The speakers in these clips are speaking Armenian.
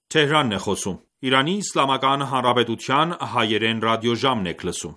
Թեհրանն է խոսում։ Իրանի Իսլամական Հանրապետության հայերեն ռադիոժամն եք լսում։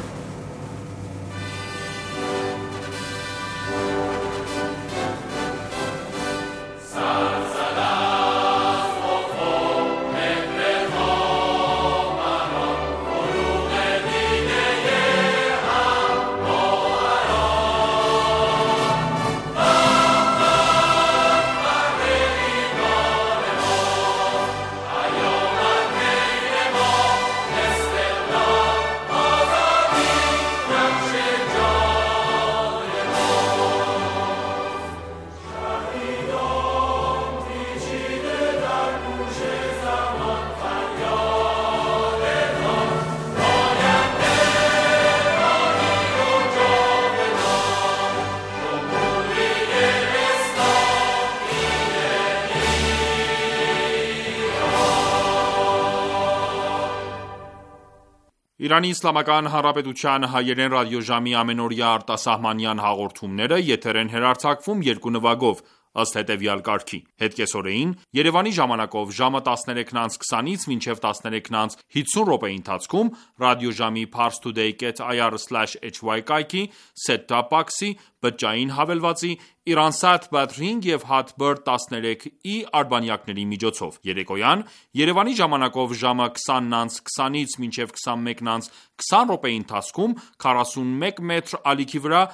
Իրանի Իսլամական Հանրապետության հայերեն ռադիոժամի ամենօրյա արտասահմանյան հաղորդումները եթեր են հեռարձակվում երկու նվագով, ըստ հետևյալ կարգի: Հետկեսօրեին Երևանի ժամանակով ժամը 13:20-ից մինչև 13:50 րոպեի ընթացքում ռադիոժամի parstoday.ir/hy կայքի, set-top box-ի, բջջային հավելվածի, Iransat Batring և Hatbird 13i արբանյակների միջոցով: Երեկոյան Երևանի ժամանակով ժամը 20:20-ից մինչև 21:20 րոպեի ընթացքում 41 մետր ալիքի վրա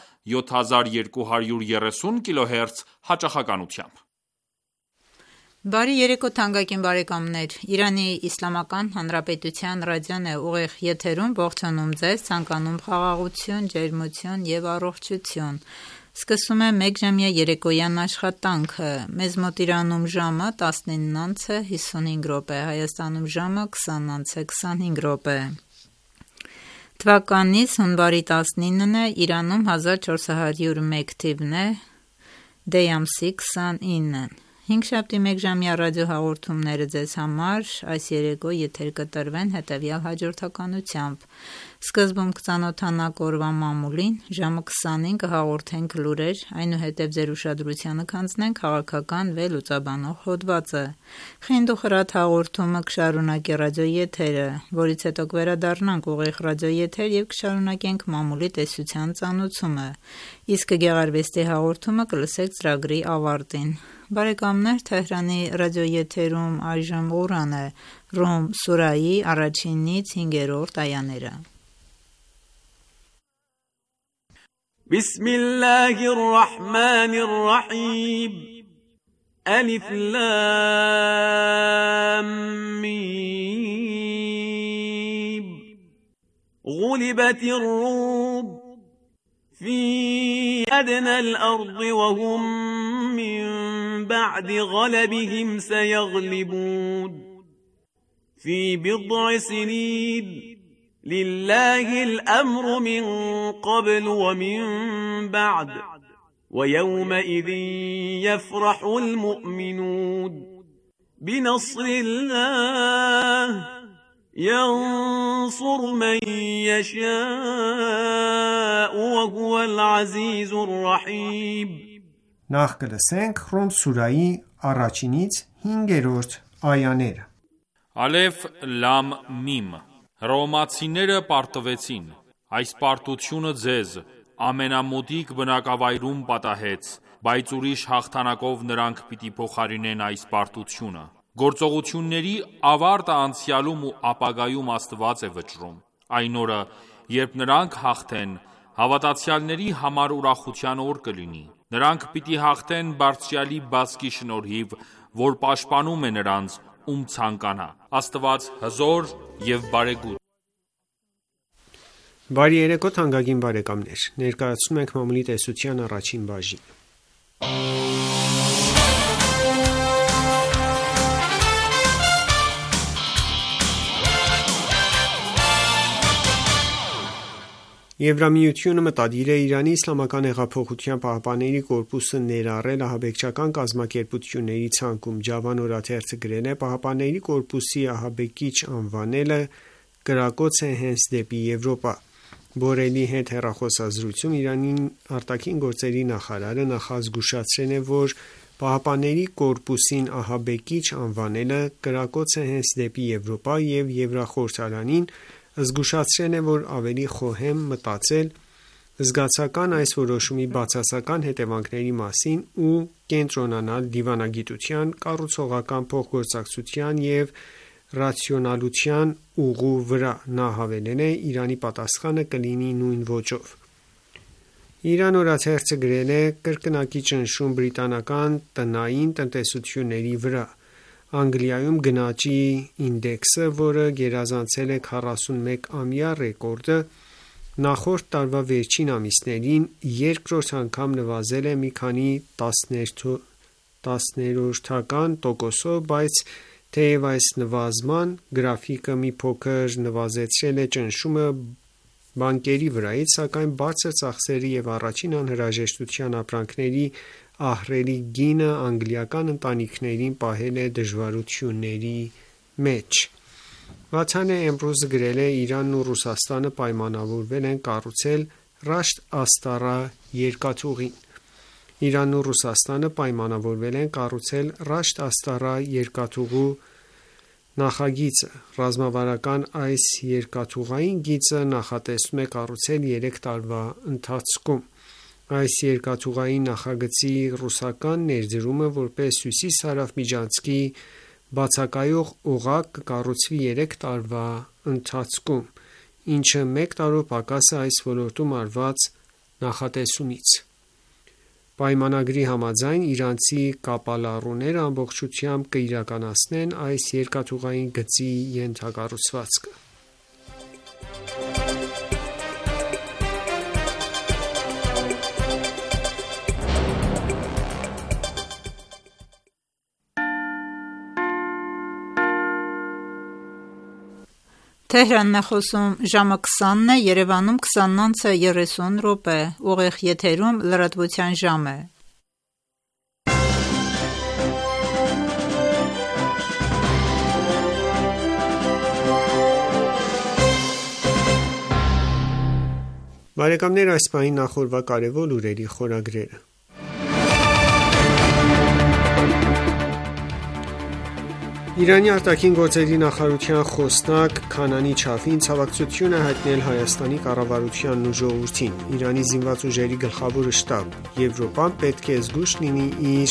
7230 kHz հաճախականությամբ: Բարի երեկո թանկագին բարեկամներ: Իրանի Իսլամական Հանրապետության ռադիոն է ուղիղ եթերում ողջունում ձեզ, ցանկանում խաղաղություն, ջերմություն և առողջություն: Սկսում է մեկժամյա երեկոյան աշխատանքը: Մեզ մոտ Իրանում ժամը 19:55, Հայաստանում ժամը 20:25: Թվականիս հունվարի 19-ն է, Իրանում 1401 թիվն է, դեյ ամսի 29-ն: Հինգշաբթի մեկժամյա ռադիոհաղորդումները ձեզ համար այս երեկո եթեր կտրվեն հետևյալ հաջորդականությամբ: Սկզբում կծանոթանանք օրվա մամուլին, ժամը 20-ին կհաղորդենք լուրեր, այնուհետև ձեր ուշադրությանը կհանձնենք քաղաքական վերլուծաբանող հոդվածը: Խինդ ու խրատ հաղորդումը կշարունակի ռադիոեթերը, որից հետո կվերադառնանք ուղիղ ռադիոեթեր և կշարունակենք մամուլի տեսության ծանոթումը, իսկ գեղարվեստի հաղորդումը կլսեք ծրագրի ավարտին: Բարեկամներ, Թեհրանի ռադիոեթերում այժմ Ղուրան է, Ռում սուրայի 1-ից 5-րդ այաները: Բիսմիլլահիր ռահմանիր ռահիմ Ալիֆ լամ միմ Ղուլիբաթիր ռում Fî ədnəl ardı və hum min ba'di ğalabihim seyəğlibun Fî bid'i sinin Lillahil əmru min qabl və min ba'd Və yevməidin yefrahul mu'minun Binasrillah ينصر من يشاء وهو العزيز الرحيم Նախ կլսենք Ռում սուրայի 1-ից 5-րդ այաները: Ալեֆ լամ միմ Հռոմեացիները պարտվեցին: Այս պարտությունը ձեզ ամենամոտիկ բնակավայրում պատահեց, բայց ուրիշ հաղթանակով նրանք պիտի փոխարինեն այս պարտությունը: Գործողությունների ավարտը անցյալում ու ապագայում Աստված է վճռում: Այն օրը, երբ նրանք հաղթեն, հավատացյալների համար ուրախության օր կլինի: Նրանք պիտի հաղթեն Բարձրյալի բացկի շնորհիվ, որ պաշտպանում է նրանց, ում ցանկանա: Աստված հզոր և բարեգութ: Բարի երեկո թանկագին բարեկամներ: Ներկայացնում ենք մամուլի տեսության առաջին բաժինը: Եվրամիությունը մտադիր է Իրանի Իսլամական հեղափոխության պահապանների կորպուսը ներառել ահաբեկչական կազմակերպությունների ցանկում: Ջավան օրաթերթը գրել է. «Պահապանների կորպուսի ահաբեկիչ անվանելը կրակոց է հենց դեպի Եվրոպա»: Բորելի հետ հեռախոսազրույցում Իրանի արտաքին գործերի նախարարը նախազգուշացրել է, որ Պահապանների կորպուսին ահաբեկիչ անվանելը կրակոց է հենց դեպի Եվրոպա և Եվրախորհրդարանին զգուշացրել է, որ ավելի խոհեմ մտածել զգացական այս որոշումի բացասական հետևանքների մասին ու կենտրոնանալ դիվանագիտության, կառուցողական փոխգործակցության և ռացիոնալության ուղու վրա։ Նա հավելել է. «Իրանի պատասխանը կլինի նույն ոճով»։ Իրան օրաթերթը գրել է. «Կրկնակի ճնշում բրիտանական տնային տնտեսությունների վրա»։ Անգլիայում գնաճի ինդեքսը, որը գերազանցել է 41-ամյա ռեկորդը, նախորդ տարվա վերջին ամիսներին երկրորդ անգամ նվազել է մի քանի տասներորդական%-ով, բայց թեև այս նվազման գրաֆիկը մի փոքր նվազեցրել է ճնշումը բանկերի վրայից, սակայն բարձր ծախսերի և առաջին անհրաժեշտության ապրանքների ահռելի գինը անգլիական ընտանիքներին պահել է դժվարությունների մեջ։ Վաթան Էմրոզը գրել է. «Իրանն ու Ռուսաստանը պայմանավորվել են կառուցել Ռաշտ Աստարա երկաթուղին»։ Իրանն ու Ռուսաստանը պայմանավորվել են կառուցել Ռաշտ Աստարա երկաթուղու նախագիծը։ Ռազմավարական այս երկաթուղային գիծը նախատեսվում է կառուցել 3 տարվա ընթացքում։ Այս երկաթուղային նախագծի ռուսական ներդրումը որպես հյուսիս-հարավ միջանցքի բացակայող օղակ կկառուցվի 3 տարվա ընթացքում, ինչը 1 տարով պակաս է այս ոլորտում արված նախատեսումից։ Պայմանագրի համաձայն իրանցի կապալառուները ամբողջությամբ կիրականացնեն այս երկաթուղային գծի ենթակառուցվածքը։ Թեհրանն է խոսում, ժամը 20-ն է, Երևանում 20:30 ուղիղ եթերում լրատվության ժամ է։ Բարեկամներ, այս պահին նախորդ կարևոր լուրերի խորագրերը։ Իրանի արտաքին գործերի նախարարության խոսնակ Քանանի Չաֆին ցավակցություն է հայտնել Հայաստանի կառավարությանն ու ժողովրդին։ Իրանի զինված ուժերի գլխավոր շտաբ Եվրոպան պետք է զգույշ լինի իր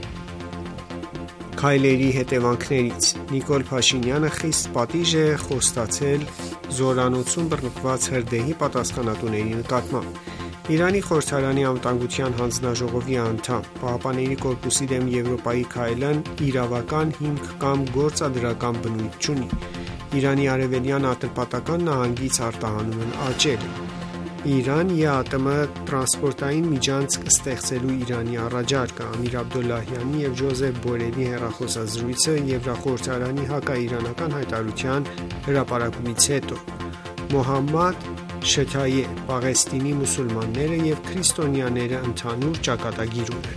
քայլերի հետևանքներից։ Նիկոլ Փաշինյանը խիստ պատիժ է խոստացել զորանոցում բռնկված հրդեհի պատասխանատուների նկատմամբ։ Իրանի խորհրդարանի անվտանգության հանձնաժողովի անդամ, ԻՀՊԿ-ի դեմ Եվրոպայի քայլն իրավական հիմք կամ գործադրական բնույթ չունի։ Իրանի արևելյան Ատրպատական նահանգից արտահանում են աճել։ Իրան ԵԱՏՄ տրանսպորտային միջանցք ստեղծելու Իրանի առաջարկը, Ամիր Աբդոլլահյանի և Ջոզեֆ Բորելի հեռախոսազրույցը Եվրախորհրդարանի հակաիրանական հայտարարության հրապարակումից հետո, Մոհամմադ Շթայե, Պաղեստինի մուսուլմանները և քրիստոնյաները ընդհանուր ճակատագիր ունեն։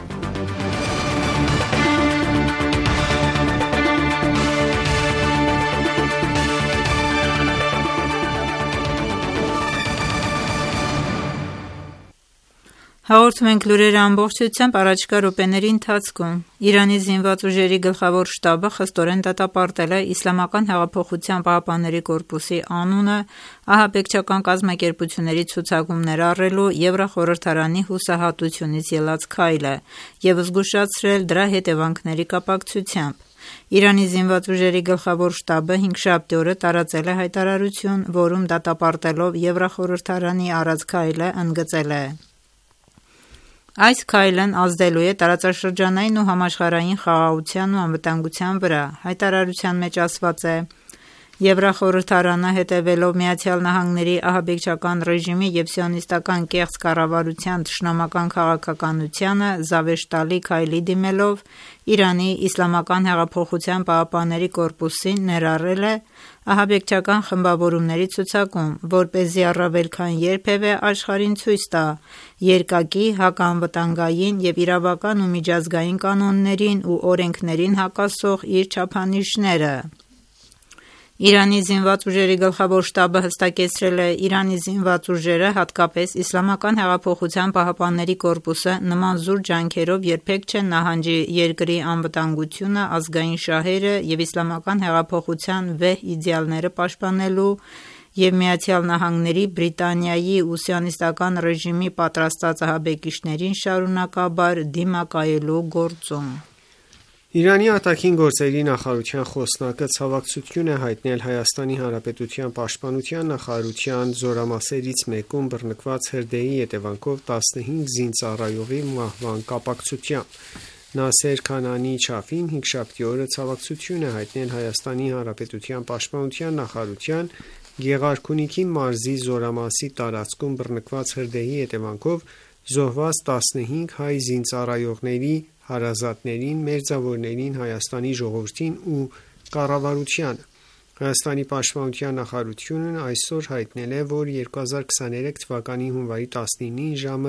Հաղորդում ենք լուրերը ամբողջությամբ առաջիկա րոպեների ընթացքում։ Իրանի զինված ուժերի գլխավոր շտաբը խստորեն դատապարտել է Իսլամական հեղափոխության պահապանների կորպուսի անունը ահաբեկչական կազմակերպությունների ցուցակումներ առելու Եվրախորհրդարանի հուսահատությունից ելած քայլը և զգուշացրել դրա հետևանքների կապակցությամբ։ Իրանի զինված ուժերի գլխավոր շտաբը հինգշաբթի օրը տարածել է հայտարարություն, որում դատապարտելով Եվրախորհրդարանի արած քայլը ընդգծել է. Այս քայլն ազդելու է տարածաշրջանային ու համաշխարհային խաղաղության ու անվտանգության վրա։ Հայտարարության մեջ ասված է. Եվրախորհրդարանը հետևելով ԱՄՆ-ի ահաբեկչական ռեժիմի և սիոնիստական կեղծ կառավարության թշնամական քաղաքականությանը զավեշտալի քայլի դիմելով Իրանի Իսլամական հեղափոխության պահապանների կորպուսին ներառել է ահաբեկչական խմբավորումների ցուցակում, որպեսզի առավել քան երբևէ աշխարհին ցույց տա երկակի, հակաանվտանգային և իրավական ու միջազգային կանոններին ու օրենքներին հակասող իր չափանիշները։ Իրանի զինված ուժերի գլխավոր շտաբը հստակեցրել է Իրանի զինված ուժերը, հատկապես Իսլամական հեղափոխության պահապանների կորպուսը նման զուր ջանքերով երբեք չեն նահանջի երկրի անվտանգությունը, ազգային շահերը և Իսլամական հեղափոխության վեհ իդեալները պաշտպանելու և ԱՄՆ-ի, Բրիտանիայի ու սիոնիստական ռեժիմի պատրաստած ահաբեկիչներին շարունակաբար դիմակայելու գործում։ Իրանի արտաքին գործերի նախարարության խոսնակը ցավակցություն է հայտնել Հայաստանի Հանրապետության պաշտպանության նախարարության զորամասերից մեկում բռնկված հրդեհի հետևանքով 15 զինծառայողի մահվան կապակցությամբ։ Նասեր Քանանի Չաֆին հինգշաբթի օրը ցավակցություն է հայտնել Հայաստանի Հանրապետության պաշտպանության նախարարության Գեղարքունիքի մարզի զորամասի տարածքում բռնկված հրդեհի հետևանքով զոհված 15 հայ զինծառայողների հարազատներին, մերձավորներին, Հայաստանի ժողովրդին ու կառավարությանը։ Հայաստանի պաշտպանության նախարարությունն այսօր հայտնել է, որ 2023 թվականի հունվարի 19-ին ժամը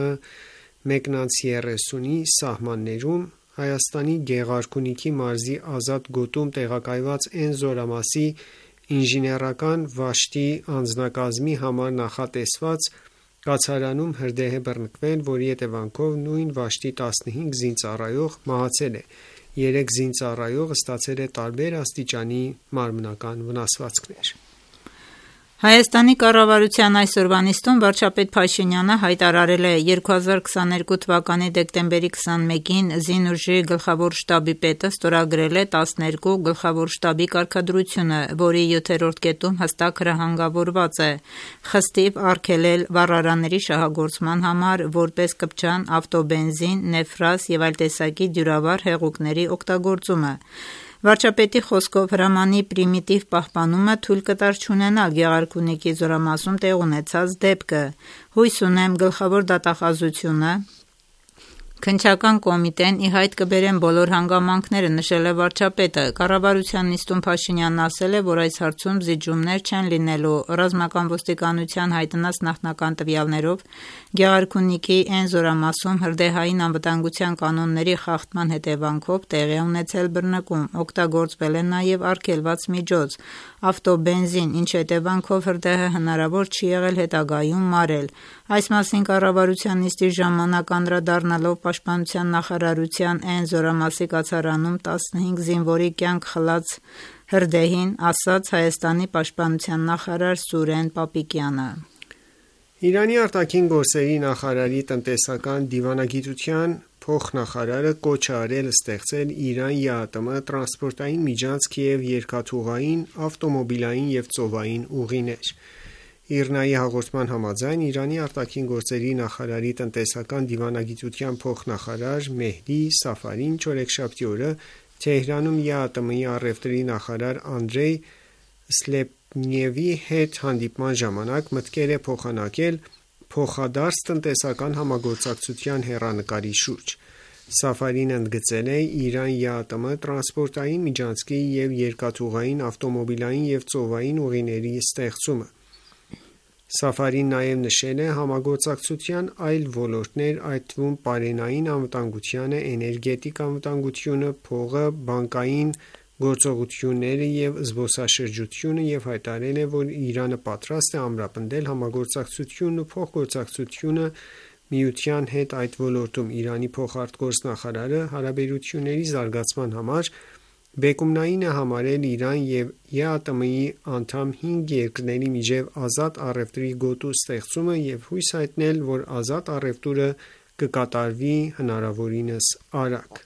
1:30-ի սահմաններում Հայաստանի Գեղարքունիքի մարզի ազատ գոտում տեղակայված N զորամասի ինժեներական վաշտի անձնակազմի համար նախատեսված կացարանում հրդեհ է բռնկվել, որի հետևանքով նույն վաշտի 15 զինծառայող մահացել է։ 3 զինծառայողը ստացել է տարբեր աստիճանի մարմնական վնասվածքներ։ Հայաստանի կառավարության այսօրվա նիստում վարչապետ Փաշինյանը հայտարարել է 2022 թվականի դեկտեմբերի 21-ին Զինուժի գլխավոր շտաբի պետը ստորագրել է 12 գլխավոր շտաբի կարգադրությունը, որի 7-րդ կետում հստակ հրահանգավորված է խստիվ արգելել վառարանների շահագործման համար որպես կպչան ավտոբենզին, նեֆրազ և այլ տեսակի դյուրավառ հեղուկների օգտագործումը։ Վարչապետի խոսքով հրամանի պրիմիտիվ պահպանումը թույլ կտար չունենալ Գեղարքունիքի զորամասում տեղ ունեցած դեպքը։ Հույս ունեմ գլխավոր դատախազությունը, Քննչական կոմիտեն ի հայտ կբերեն բոլոր հանգամանքները, նշել է վարչապետը։ Կառավարության նիստում Փաշինյանն ասել է, որ այս հարցում զիջումներ չեն լինելու։ Ռազմական ոստիկանության հայտնած նախնական տվյալներով Գեղարքունիքի N զորամասում հրդեհային անվտանգության կանոնների խախտման հետևանքով տեղի ունեցել բռնկում, օգտագործվել է նաև արգելված միջոց՝ ավտոբենզին, ինչի հետևանքով հրդեհը հնարավոր չի եղել հետագայում մարել։ Այս մասին կառավարության նիստի ժամանակ անդրադառնալով Պաշտպանության նախարարության N զորամասի կացարանում 15 զինվորի կյանք խլած հրդեհին ասաց Հայաստանի պաշտպանության նախարար Սուրեն Պապիկյանը։ Իրանի արտաքին գործերի նախարարի տնտեսական դիվանագիտության փոխնախարարը կոչ է արել ստեղծել Իրան-ԵԱՏՄ տրանսպորտային միջանցք և երկաթուղային, ավտոմոբիլային և ծովային ուղիներ։ ԻՌՆԱ-ի հաղորդման համաձայն Իրանի արտաքին գործերի նախարարի տնտեսական դիվանագիտության փոխնախարար Մեհդի Սաֆարին չորեքշաբթի օրը Թեհրանում ԵԱՏՄ-ի առևտրի նախարար Անդրեյ Սլեպնևի հետ հանդիպման ժամանակ մտքեր է փոխանակել փոխադարձ տնտեսական համագործակցության հեռանկարի շուրջ։ Սաֆարին ընդգծել է Իրան-ԵԱՏՄ տրանսպորտային միջանցքի և երկաթուղային, ավտոմոբիլային և ծովային ուղիների ստեղծումը։ Սաֆարին նաև նշել է համագործակցության այլ ոլորտներ, այդ թվում պարենային անվտանգությունը, էներգետիկ անվտանգությունը, փողը, բանկային գործողությունները և զբոսաշրջությունը և հայտարարել է, որ Իրանը պատրաստ է ամրապնդել համագործակցությունն ու փոխգործակցությունը Միության հետ այդ ոլորտում։ Իրանի փոխարտգործնախարարը հարաբերությունների զարգացման համար բեկումնային է համարել Իրան և ԵԱՏՄ-ի անդամ 5 երկրների միջև ազատ առևտրի գոտու ստեղծումը և հույս հայտնել, որ ազատ առևտուրը կկատարվի հնարավորինս արագ։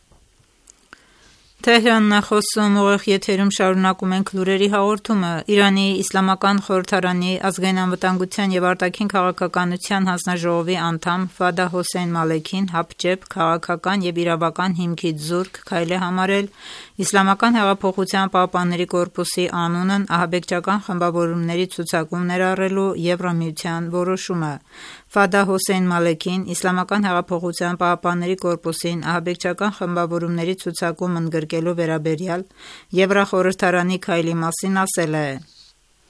Թեհրանն է խոսում, ուղիղ եթերում շարունակում ենք լուրերի հաղորդումը։ Իրանի Իսլամական խորհրդարանի ազգային անվտանգության և արտաքին քաղաքականության հանձնաժողովի անդամ Ֆադա Հոսեյն Մալեքին հապճեպ, քաղաքական և իրավական հիմքից զուրկ քայլ է համարել Իսլամական հեղափոխության պահապանների կորպուսի անունն ահաբեկչական խմբավորումների ցուցակում ներառելու Եվրամիության որոշումը։ Ֆադա Հոսեյն Մալեքին Իսլամական հեղափոխության պահապանների կորպուսին ահաբեկչական խմբավորումների ցուցակում ընդգրկելու վերաբերյալ Եվրախորհրդարանի քայլի մասին ասել է.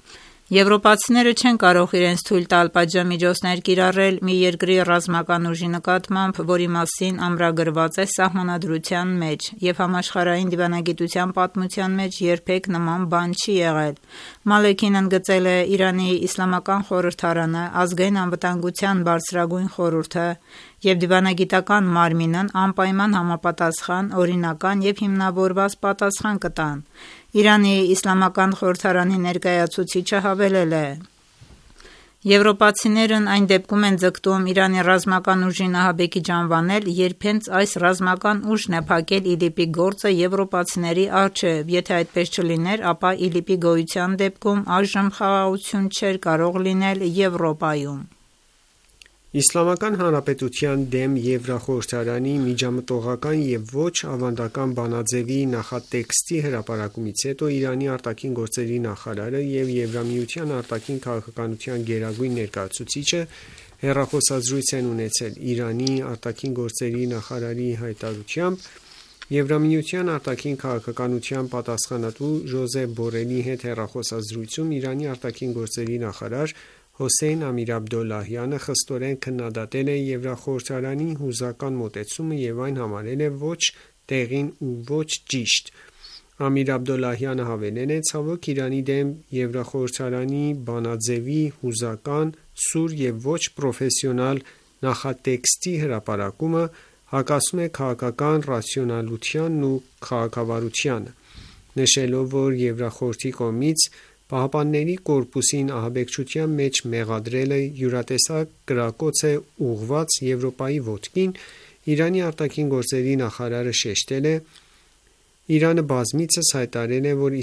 Եվրոպացիները չեն կարող իրենց թույլ տալ պատժամիջոցներ կիրառել մի երկրի ռազմական ուժի նկատմամբ, որի մասին ամրագրված է սահմանադրության մեջ, և համաշխարհային դիվանագիտության պատմության մեջ երբեք նման բան չի եղել։ Մալեքին ընդգծել է Իրանի իսլամական խորհրդարանը, ազգային անվտանգության բարձրագույն խորհուրդը և դիվանագիտական մարմինն անպայման համապատասխան, օրինական և հիմնավորված պատասխան կտան։ Իրանի իսլամական խորհրդարանի ներկայացուցիչը հավելել է. Եվրոպացիներն այն դեպքում են ձգտում Իրանի ռազմական ուժին ահաբեկիչ անվանել, երբ հենց այս ռազմական ուժն է փակել ԻԼԻՊ-ի գործը եվրոպացիների առջև։ Եթե այդպես չլիներ, ապա ԻԼԻՊ-ի գոյության դեպքում այժմ խաղաղություն չէր կարող լինել Եվրոպայում։ Իսլամական Հանրապետության դեմ Եվրախորհրդարանի միջամտողական և ոչ ավանդական բանաձևի նախատեքստի հրապարակումից հետո Իրանի արտաքին գործերի նախարարը և Եվրամիության արտաքին քաղաքականության գերագույն ներկայացուցիչը հեռախոսազրույց են ունեցել։ Իրանի արտաքին գործերի նախարարի հայտարարությամբ Եվրամիության արտաքին քաղաքականության պատասխանատու Ժոզեփ Բորելի հետ հեռախոսազրույցում Իրանի արտաքին գործերի նախարար Հոսեյն Ամիր-Աբդոլլահյանը խստորեն քննադատել է Եվրախորհրդարանի հուզական մոտեցումը և այն համարել է ոչ տեղին ու ոչ ճիշտ։ Ամիր Աբդոլլահյանը հավելել է. «Ցավոք, Իրանի դեմ Եվրախորհրդարանի բանաձևի հուզական, սուր և ոչ պրոֆեսիոնալ նախատեքստի հրապարակումը հակասում է քաղաքական ռացիոնալությանն ու քաղաքավարությանը», նշելով, որ Եվրախորհրդի կողմից ԻՀՊԿ-ին ահաբեկչության մեջ մեղադրելը յուրատեսակ կրակոց է ուղղված Եվրոպայի ոտքին, Իրանի արտաքին գործերի նախարարը շեշտել է. «Իրանը բազմիցս հայտարարել է, որ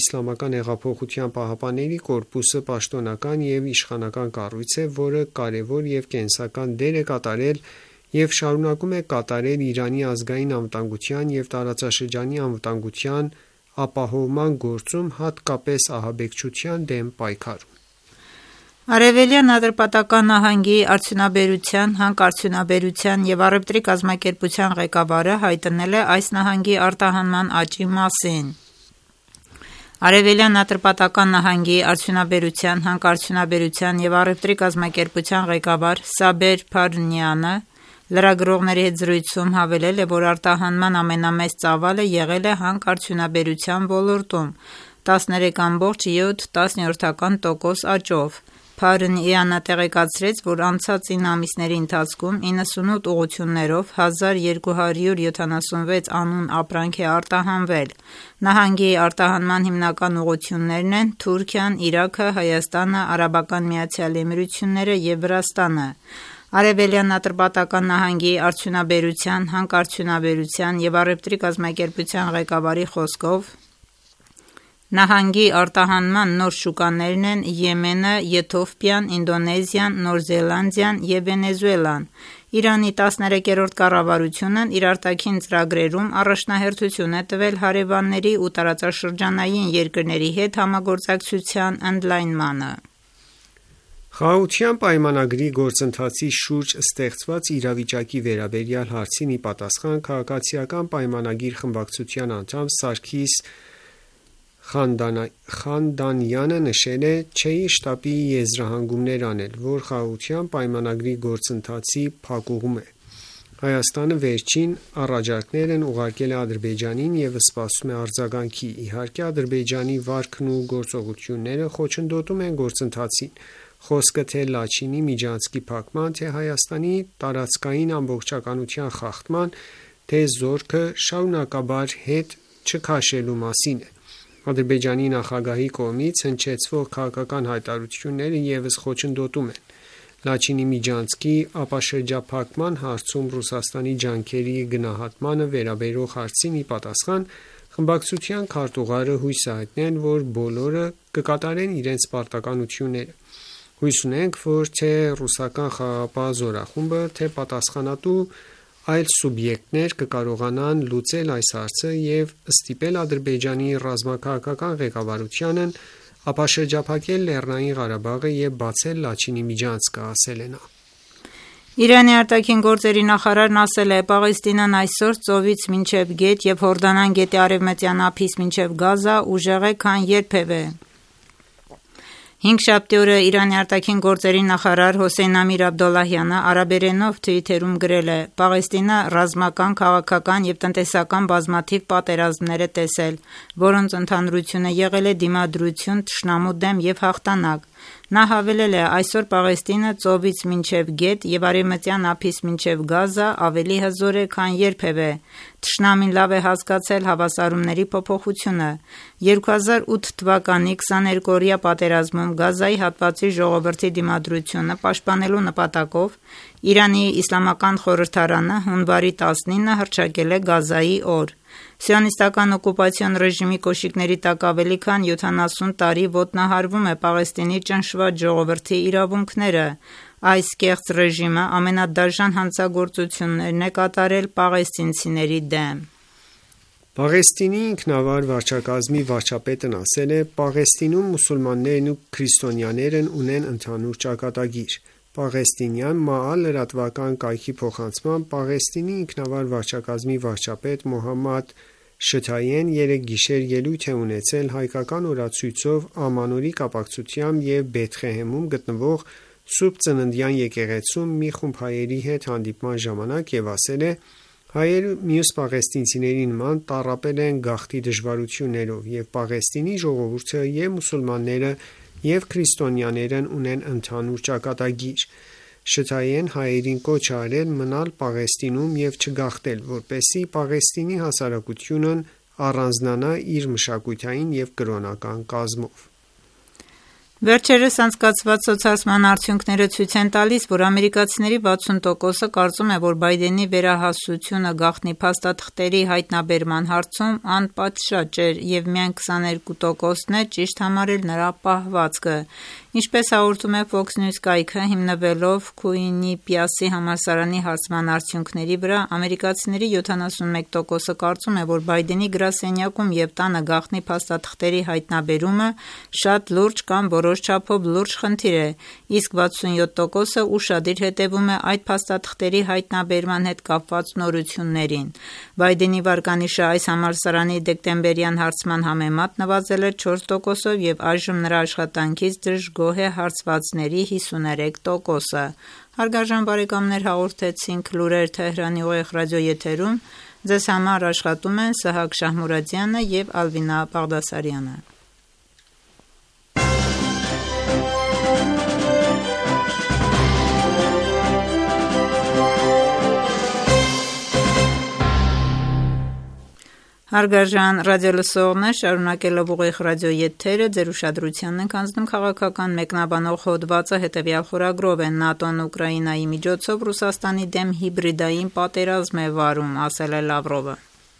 ԻՀՊԿ-ը պաշտոնական և իշխանական կառույց է, որը կարևոր և կենսական դեր է կատարել և շարունակում է կատարել Իրանի ազգային անվտանգության և տարածաշրջանի անվտանգության ապահովման գործում, հատկապես ահաբեկչության դեմ պայքարում»։ Արևելյան Ատրպատական նահանգի արդյունաբերության, հանքարդյունաբերության և առևտրի կազմակերպության ղեկավարը հայտնել է այս նահանգի արտահանման աճի մասին։ Արևելյան Ատրպատական նահանգի արդյունաբերության, հանքարդյունաբերության և առևտրի կազմակերպության ղեկավար Սաբեր Փարնյանը լրագրողների հետ զրույցում հավելել է, որ արտահանման ամենամեծ ծավալը եղել է հանքարդյունաբերության ոլորտում 13.7% աճով։ Փարնյանը տեղեկացրեց, որ անցած 9 ամիսների ընթացքում 98 ուղղություններով 1276 անուն ապրանք է արտահանվել։ Նահանգի արտահանման հիմնական ուղղություններն են Թուրքիան, Իրաքը, Հայաստանը, Արաբական Միացյալ Էմիրությունները և Վրաստանը։ Արևելյան Ատրպատական նահանգի արդյունաբերության, հանքարդյունաբերության և առևտրի կազմակերպության ղեկավարի խոսքով նահանգի արտահանման նոր շուկաներն են Եմենը, Եթովպիան, Ինդոնեզիան, Նոր Զելանդիան և Վենեսուելան։ Իրանի 13-րդ կառավարությունն իր արտաքին ծրագրերում առաջնահերթություն է տվել հարևանների ու տարածաշրջանային երկրների հետ համագործակցության ընդլայնմանը։ Խաղաղության պայմանագրի գործընթացի շուրջ ստեղծված իրավիճակի վերաբերյալ հարցին ի պատասխան Քաղաքացիական պայմանագիր խմբակցության անդամ Սարգիս Խանդանյանը նշել է. «Չէի շտապի եզրահանգումներ անել, որ խաղաղության պայմանագրի գործընթացի փակուղում է։ Հայաստանը վերջին առաջարկներն ուղարկել է Ադրբեջանին և սպասում է արձագանքի։ Իհարկե, Ադրբեջանի վարքն ու գործողությունները խոչընդոտում են գործընթացին։ Խոսքը թե Լաչինի միջանցքի փակման, թե Հայաստանի տարածքային ամբողջականության խախտման, թե զորքը շարունակաբար հետ չքաշելու մասին է։ Ադրբեջանի նախագահի կողմից հնչեցվող քաղաքական հայտարարությունները ևս խոչընդոտում են։ Լաչինի միջանցքի ապաշրջափակման հարցում Ռուսաստանի ջանքերի գնահատմանը վերաբերող հարցին ի պատասխան խմբակցության քարտուղարը հույս է հայտնել, որ բոլորը կկատարեն իրենց պարտականությունները։ Հույս ունենք, որ թե ռուսական խաղաղապահ զորախումբը, թե պատասխանատու այլ սուբյեկտներ կկարողանան լուծել այս հարցը և ստիպել Ադրբեջանի ռազմաքաղաքական ղեկավարությանն ապաշրջափակել Լեռնային Ղարաբաղը և բացել Լաչինի միջանցքը», ասել է նա։ Իրանի արտաքին գործերի նախարարն ասել է. «Պաղեստինն այսօր ծովից մինչև գետ և Հորդանան գետի արևմտյան ափից մինչև Գազա ուժեղ է, քան երբևէ։ Հինգշաբթի օրը Իրանի արտաքին գործերի նախարար Հոսեյն Ամիր Աբդոլլահյանը արաբերենով Twitter-ում գրել է. «Պաղեստինը ռազմական, քաղաքական և տնտեսական բազմաթիվ պատերազմներ է տեսել, որոնց ընդհանրությունը եղել է դիմադրություն թշնամու դեմ և հաղթանակ»։ Նա հավելել է. «Այսօր Պաղեստինը ծովից մինչև գետ և արևմտյան ափից մինչև Գազա ավելի հզոր է, քան երբևէ։ Թշնամին լավ է հասկացել հավասարումների փոփոխությունը։ 2008 թվականի 22-օրյա պատերազմում Գազայի հատվածի ժողովրդի դիմադրությունը պաշտպանելու նպատակով Իրանի իսլամական խորհրդարանը հունվարի 19-ը հռչակել է Գազայի օր։ Սիոնիստական օկուպացիոն ռեժիմի կոշիկների տակ ավելի քան 70 տարի ոտնահարվում է Պաղեստինի ճնշված ժողովրդի իրավունքները։ Այս կեղծ ռեժիմը ամենադաժան հանցագործություններն է կատարել պաղեստինցիների դեմ»։ Պաղեստինի ինքնավար վարչակազմի վարչապետն ասել է. «Պաղեստինում մուսուլմաններն ու քրիստոնյաներն ունեն ընդհանուր ճակատագիր»։ Պաղեստինյան ՄԱԱ լրատվական կայքի փոխանցմամբ Պաղեստինի ինքնավար վարչակազմի վարչապետ Մոհամմադ Շթայեն երեկ գիշեր ելույթ է ունեցել հայկական օրացույցով Ամանորի կապակցությամբ և Բեթղեհեմում գտնվող Սուրբ Ծննդյան եկեղեցում մի խումբ հայերի հետ հանդիպման ժամանակ և ասել է. «Հայերը մյուս պաղեստինցիների նման տառապել են գաղթի դժվարություններով, և Պաղեստինի ժողովուրդը և մուսուլմանները և քրիստոնյաներն ունեն ընդհանուր ճակատագիր»։ Շթայեն հայերին կոչ է արել մնալ Պաղեստինում և չգաղթել, որպեսզի Պաղեստինի հասարակությունն առանձնանա իր մշակութային և կրոնական կազմով։ Վերջերս անցկացված սոցացման արդյունքները ցույց են տալիս, որ ամերիկացիների 60%-ը կարծում է, որ Բայդենի վերահասությունը գաղտնի փաստաթղթերի հայտնաբերման հարցում անպատշաճ էր, և միայն 22%-ն է ճիշտ համարել նրա պահվածքը։ Ինչպես հաղորդում է Fox News կայքը, հիմնվելով Քուիննիպիասի համալսարանի հարցման արդյունքների վրա, ամերիկացիների 71%-ը կարծում է, որ Բայդենի գրասենյակում և տանը գաղտնի փաստաթղթերի հայտնաբերումը շատ լուրջ կամ որոշ չափով լուրջ խնդիր է, իսկ 67%-ը ուշադիր հետևում է այդ փաստաթղթերի հայտնաբերման հետ կապված նորություններին։ Բայդենի վարկանիշը այս համալսարանի դեկտեմբերյան հարցման համեմատ նվազել է 4%-ով և այժմ նրա աշխատանքից դժգոհ է հարցվածների 53%-ը։ Հարգարժան բարեկամներ, հաղորդեցինք լուրեր Թեհրանի ուղիղ ռադիոեթերում։ Ձեզ համար աշխատում են Սահակ Շահմուրադյանը և Ալվինա Բաղդասարյանը։ Հարգարժան ռադիոլսողներ, շարունակելով ուղիղ ռադիոեթերը, ձեր ուշադրությանն ենք հանձնում քաղաքական մեկնաբանող հոդվածը հետևյալ խորագրով է. ՆԱՏՕ-ն Ուկրաինայի միջոցով Ռուսաստանի դեմ հիբրիդային պատերազմ է վարում, ասել է Լավրովը։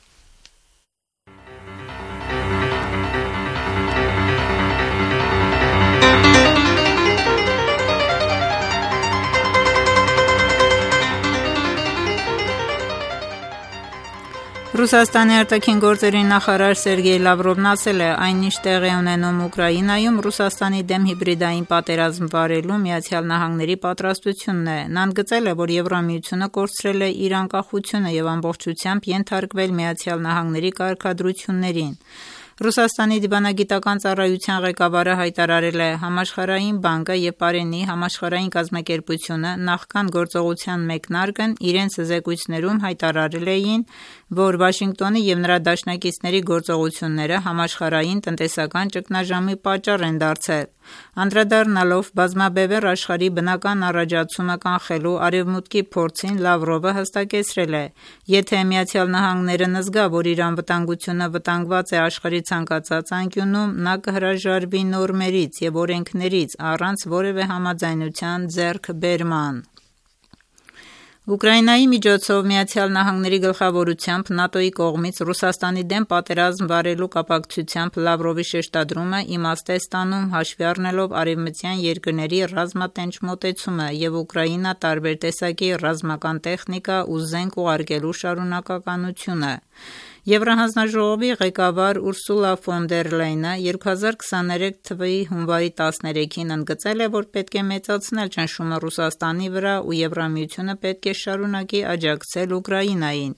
Ռուսաստանի արտաքին գործերի նախարար Սերգեյ Լավրովն ասել է. «Այն, ինչ տեղի ունենում Ուկրաինայում, Ռուսաստանի դեմ հիբրիդային պատերազմ վարելու ԱՄՆ-ի պատրաստությունն է»։ Նա ընդգծել է, որ Եվրամիությունը կորցրել է իր անկախությունը և ամբողջությամբ ենթարկվել ԱՄՆ-ի կարգադրություններին։ Ռուսաստանի դիվանագիտական ծառայության ղեկավարը հայտարարել է. «Համաշխարհային բանկը և Պարենի համաշխարհային կազմակերպությունը նախքան գործողության մեկնարկն իրենց զեկույցներում հայտարարել էին, որ Վաշինգտոնի և նրա դաշնակիցների գործողությունները համաշխարհային տնտեսական ճգնաժամի պատճառ են դարձել»։ Անդրադառնալով բազմաբևեռ աշխարհի բնական առաջացումը կանխելու Արևմուտքի փորձին, Լավրովը հստակեցրել է. «Եթե ԱՄՆ-ն զգա, որ իր անվտանգությունը վտանգված է աշխարհի ցանկացած անկյունում, նա կհրաժարվի նորմերից և օրենքներից առանց որևէ համաձայնության ձեռքբերման»։ Ուկրաինայի միջոցով ԱՄՆ-ի գլխավորությամբ ՆԱՏՕ-ի կողմից Ռուսաստանի դեմ պատերազմ վարելու կապակցությամբ Լավրովի շեշտադրումը իմաստ է ստանում հաշվի առնելով արևմտյան երկրների ռազմատենչ մոտեցումը և Ուկրաինա տարբեր տեսակի ռազմական տեխնիկա ու զենք ուղարկելու շարունակականությունը։ Եվրահանձնաժողովի ղեկավար Ուրսուլա ֆոն դեր Լայենը 2023 թվականի հունվարի 13-ին ընդգծել է, որ պետք է մեծացնել ճնշումը Ռուսաստանի վրա ու Եվրամիությունը պետք է շարունակի աջակցել Ուկրաինային։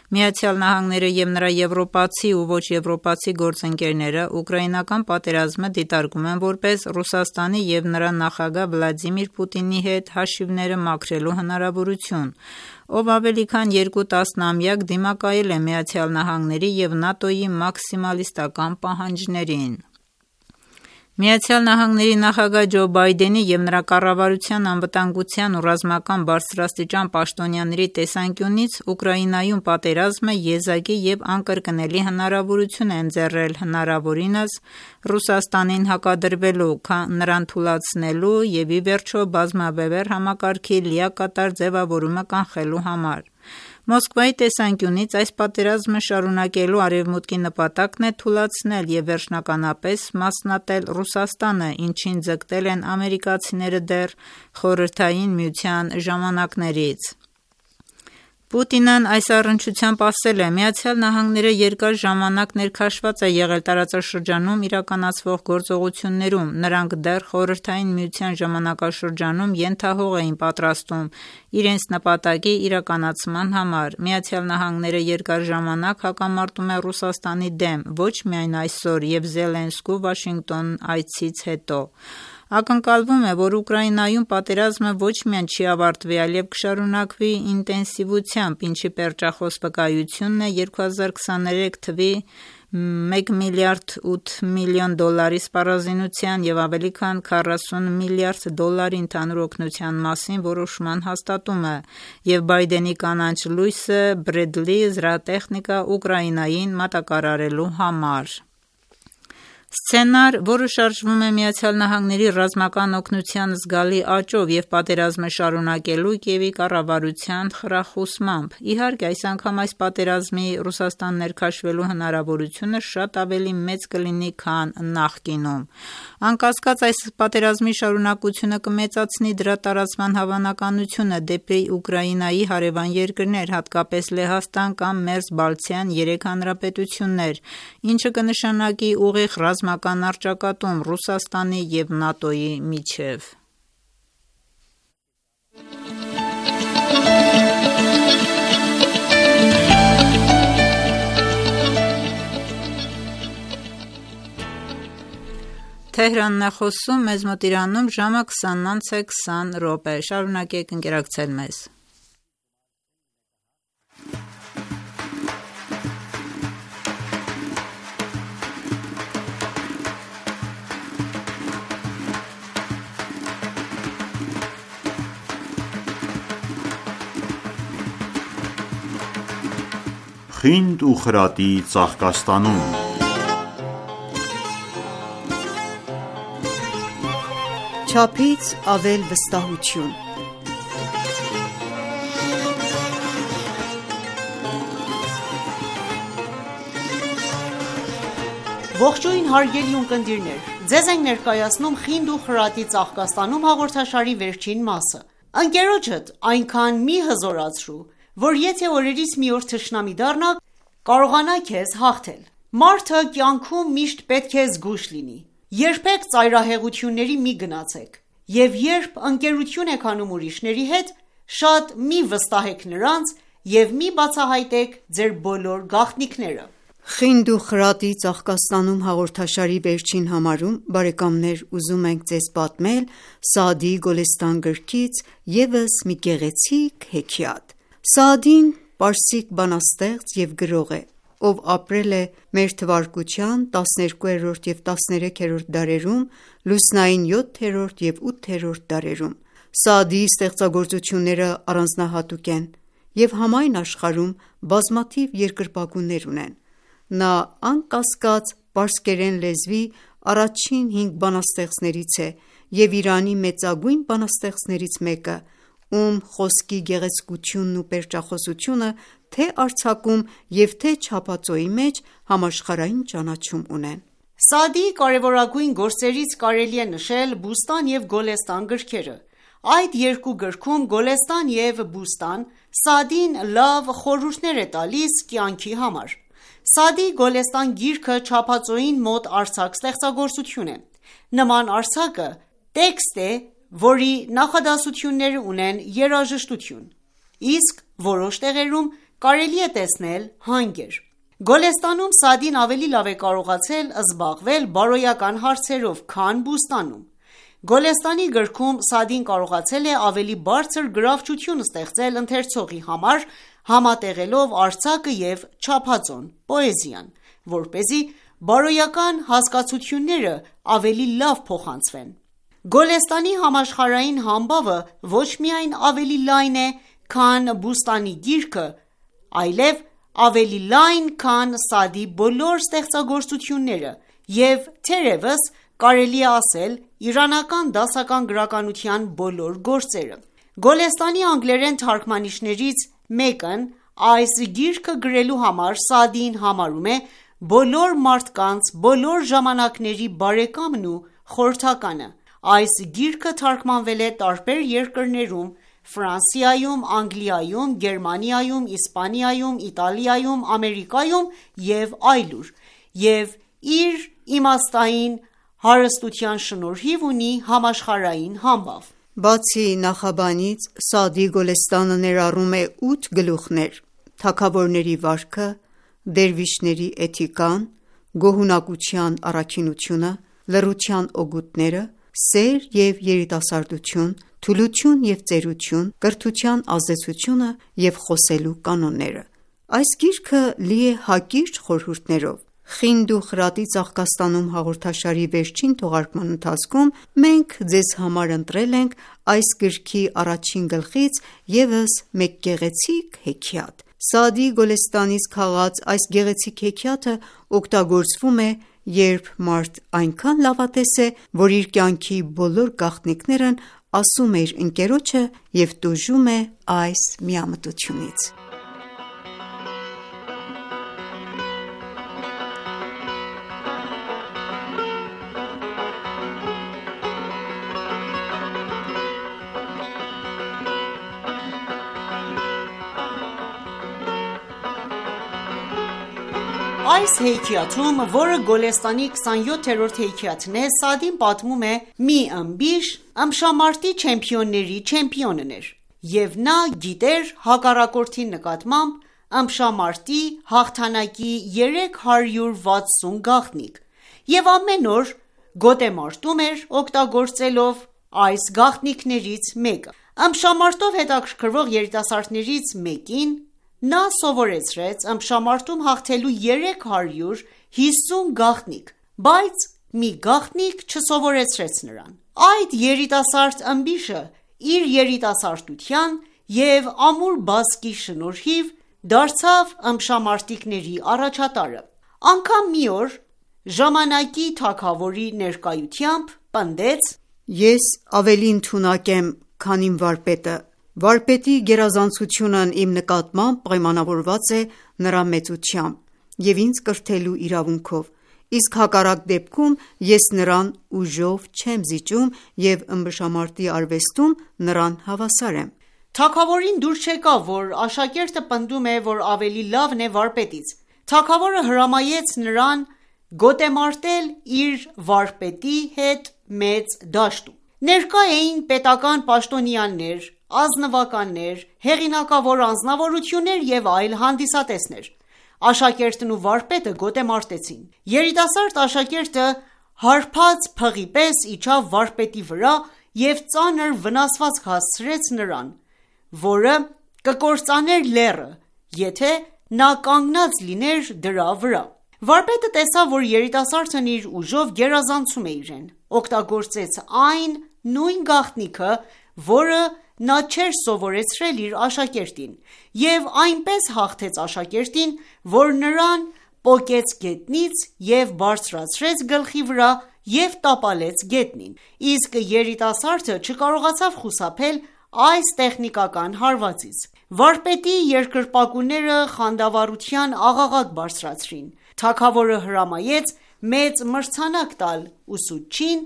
Միացյալ Նահանգները և նրա եվրոպացի ու ոչ եվրոպացի գործընկերները ուկրաինական պատերազմը դիտարկում են որպես Ռուսաստանի և նրա նախագահ Վլադիմիր Պուտինի հետ հաշիվները մաքրելու հնարավորություն, ով ավելի քան 2 տասնամյակ դիմակայել է ԱՄՆ-ի և ՆԱՏՕ-ի մաքսիմալիստական պահանջներին։ ԱՄՆ նախագահ Ջո Բայդենի և նրա կառավարության անվտանգության ու ռազմական բարձրաստիճան պաշտոնյաների տեսանկյունից Ուկրաինայում պատերազմը եզակի և անկրկնելի հնարավորություն է ընձեռել հնարավորինս Ռուսաստանին հակադրվելու, նրան թուլացնելու և ի վերջո բազմաբևեռ համակարգի լիակատար ձևավորումը կանխելու համար։ Մոսկվայի տեսանկյունից այս պատերազմը շարունակելու Արևմուտքի նպատակն է թուլացնել և վերջնականապես մասնատել Ռուսաստանը, ինչին ձգտել են ամերիկացիները դեռ Խորհրդային Միության ժամանակներից։ Պուտինն այս առնչությամբ ասել է. «ԱՄՆ-ը երկար ժամանակ ներքաշված է եղել տարածաշրջանում իրականացվող գործողություններում, նրանք դեռ Խորհրդային Միության ժամանակաշրջանում ենթահող էին պատրաստում իրենց նպատակի իրականացման համար։ ԱՄՆ-ն երկար ժամանակ հակամարտում է Ռուսաստանի դեմ, ոչ միայն այսօր և Զելենսկու Վաշինգտոն այցից հետո։ Ակնկալվում է, որ Ուկրաինայում պատերազմը ոչ միայն չի ավարտվի, այլև կշարունակվի ինտենսիվությամբ, ինչի պերճախոս վկայությունն է 2023 թվականի $1.8 միլիարդ սպառազինության և ավելի քան $40 միլիարդ ընդհանուր օգնության մասին որոշման հաստատումը և Բայդենի կանաչ լույսը Բրեդլի զրահատեխնիկա Ուկրաինային մատակարարելու համար։ Սցենար, որը շարժվում է ԱՄՆ-ի ռազմական օգնության զգալի աճով և պատերազմը շարունակելու Կիևի կառավարության խրախուսմամբ։ Իհարկե, այս անգամ այս պատերազմի Ռուսաստան ներքաշվելու հնարավորությունը շատ ավելի մեծ կլինի, քան նախկինում։ Անկասկած, այս պատերազմի շարունակությունը կմեծացնի դրա տարածման հավանականությունը դեպի Ուկրաինայի հարևան երկրներ, հատկապես Լեհաստան կամ Մերձբալթյան 3 հանրապետություններ, ինչը կնշանակի ուղիղ ռազմական առճակատում Ռուսաստանի և ՆԱՏՕ-ի միջև։ Թեհրանն է խոսում, մեզ մոտ Իրանում ժամը 20:20 Շարունակեք ընկերակցել մեզ։ Խինդ ու խրատի ծաղկաստանում Չափից ավել վստահություն։ Ողջույն հարգելի ունկնդիրներ, ձեզ ենք ներկայացնում «Խինդ ու խրատի ծաղկաստանում» հաղորդաշարի վերջին մասը։ Ընկերոջդ այնքան մի հզորացրու, որ եթե օրերից մի օր թշնամի դառնա, կարողանա քեզ հաղթել։ Մարդը կյանքում միշտ պետք է զգույշ լինի։ Երբեք ծայրահեղությունների մի գնացեք, և երբ ընկերություն եք անում ուրիշների հետ, շատ մի վստահեք նրանց և մի բացահայտեք ձեր բոլոր գաղտնիքները։ «Խինդ ու խրատի ծաղկաստանում» հաղորդաշարի վերջին համարում, բարեկամներ, ուզում ենք ձեզ պատմել Սաադիի Գոլեստան գրքից ևս մի գեղեցիկ հեքիաթ։ Սաադին պարսիկ բանաստեղծ և գրող է, ով ապրել է մ.թ. 12-րդ և 13-րդ դարերում, լուսնային 7-րդ և 8-րդ դարերում։ Սաադիի ստեղծագործությունները առանձնահատուկ են և համայն աշխարհում բազմաթիվ երկրպագուներ ունեն։ Նա անկասկած պարսկերեն լեզվի առաջին 5 բանաստեղծներից է և Իրանի մեծագույն բանաստեղծներից մեկը, ում խոսքի գեղեցկությունն ու պերճախոսությունը թե՛ արձակում և թե՛ չափածոյի մեջ համաշխարհային ճանաչում ունեն։ Սաադիի կարևորագույն գործերից կարելի է նշել «Բուստան» և «Գոլեստան» գրքերը։ Այդ երկու գրքում «Գոլեստան» և «Բուստան» Սաադին լավ խորհուրդներ է տալիս կյանքի համար։ Սաադիի «Գոլեստան» գիրքը չափածոյին մոտ արձակ ստեղծագործություն է։ Նման արձակը տեքստ է, որի նախադասությունները ունեն երաժշտություն, իսկ որոշ տեղերում կարելի է տեսնել հանգեր։ Գոլեստանում Սաադին ավելի լավ է կարողացել զբաղվել բարոյական հարցերով, քան Բուստանում։ Գոլեստանի գրքում Սաադին կարողացել է ավելի բարձր գրավչություն ստեղծել ընթերցողի համար, համատեղելով արձակը և չափածոն պոեզիան, որպեսզի բարոյական հասկացությունները ավելի լավ փոխանցվեն։ Գոլեստանի համաշխարհային համբավը ոչ միայն ավելի լայն է, քան Բուստանի գիրքը, այլև ավելի լայն, քան Սաադի բոլոր ստեղծագործությունները և թերևս կարելի է ասել իրանական դասական գրականության բոլոր գործերը։ Գոլեստանի անգլերեն թարգմանիչներից մեկն այս գիրքը գրելու համար Սաադիին համարում է բոլոր մարդկանց բոլոր ժամանակների բարեկամն ու խորհրդականը։ Այս գիրքը թարգմանվել է տարբեր երկրներում՝ Ֆրանսիայում, Անգլիայում, Գերմանիայում, Իսպանիայում, Իտալիայում, Ամերիկայում և այլուր, և իր իմաստային հարստության շնորհիվ ունի համաշխարհային համբավ։ Բացի նախաբանից, Սաադի Գոլեստանը ներառում է 8 գլուխներ՝ թագավորների վարքը, դերվիշների էթիկան, գոհունակության առաքինությունը, լռության օգուտները, սեր և երիտասարդություն, թուլություն և ծերություն, կրթության ազդեցությունը և խոսելու կանոնները։ Այս գիրքը լի է հակիրճ խորհուրդներով։ «Խինդ ու խրատի ծաղկաստանում» հաղորդաշարի վերջին թողարկման ընթացքում մենք ձեզ համար ընտրել ենք այս գրքի առաջին գլխից ևս մեկ գեղեցիկ հեքիաթ։ Սաադի Գոլեստանից քաղած այս գեղեցիկ հեքիաթը օգտագործվում է, երբ մարդ այնքան լավատես է, որ իր կյանքի բոլոր գաղտնիքներն ասում է իր ընկերոջը և տուժում է այս միամտությունից։ Այս հեքիաթում, որը Գոլեստանի 27-րդ հեքիաթն է, Սաադին պատմում է մի ըմբիշ ըմբշամարտի չեմպիոնների չեմպիոնն էր, և նա գիտեր հակառակորդի նկատմամբ ըմբշամարտի հաղթանակի 360 գաղտնիք և ամեն օր գոտեմարտում էր օգտագործելով այս գաղտնիքներից մեկը։ Ըմբշամարտով հետաքրքրվող երիտասարդներից մեկին նա սովորեցրեց ըմբշամարտում հաղթելու 350 գաղտնիք, բայց մի գաղտնիք չսովորեցրեց նրան։ Այդ երիտասարդ ըմբիշը իր երիտասարդության և ամուր բասկի շնորհիվ դարձավ ըմբշամարտիկների առաջատարը։ Անգամ մի օր ժամանակի թագավորի ներկայությամբ պնդեց. «Ես ավելի ընդունակ եմ, քան իմ վարպետը։ Վարպետի գերազանցությունն իմ նկատմամբ պայմանավորված է նրա մեծությամբ և ինձ կրթելու իրավունքով, իսկ հակառակ դեպքում ես նրան ուժով չեմ զիջում և ըմբշամարտի արվեստում նրան հավասար եմ»։ Թագավորին դուր չեկավ, որ աշակերտը պնդում է, որ ավելի լավն է վարպետից։ Թագավորը հրամայեց նրան գոտեմարտել իր վարպետի հետ մեծ դաշտում։ Ներկա էին պետական պաշտոնյաներ, ազնվականներ, հեղինակավոր անձնավորություններ և այլ հանդիսատեսներ։ Աշակերտն ու վարպետը գոտեմարտեցին։ Երիտասարդ աշակերտը հարբած փղի պես իջավ վարպետի վրա և ծանր վնասվածք հասցրեց նրան, որը կկործաներ լեռը, եթե նա կանգնած լիներ դրա վրա։ Վարպետը տեսավ, որ երիտասարդն իր ուժով գերազանցում է իրեն, օգտագործեց այն նույն գաղտնիքը, որը նա չէր սովորեցրել իր աշակերտին, և այնպես հաղթեց աշակերտին, որ նրան պոկեց գետնից և բարձրացրեց գլխի վրա և տապալեց գետնին, իսկ երիտասարդը չկարողացավ խուսափել այս տեխնիկական հարվածից։ Վարպետի երկրպագուները խանդավառության աղաղակ բարձրացրին։ Թագավորը հրամայեց մեծ մրցանակ տալ ուսուցչին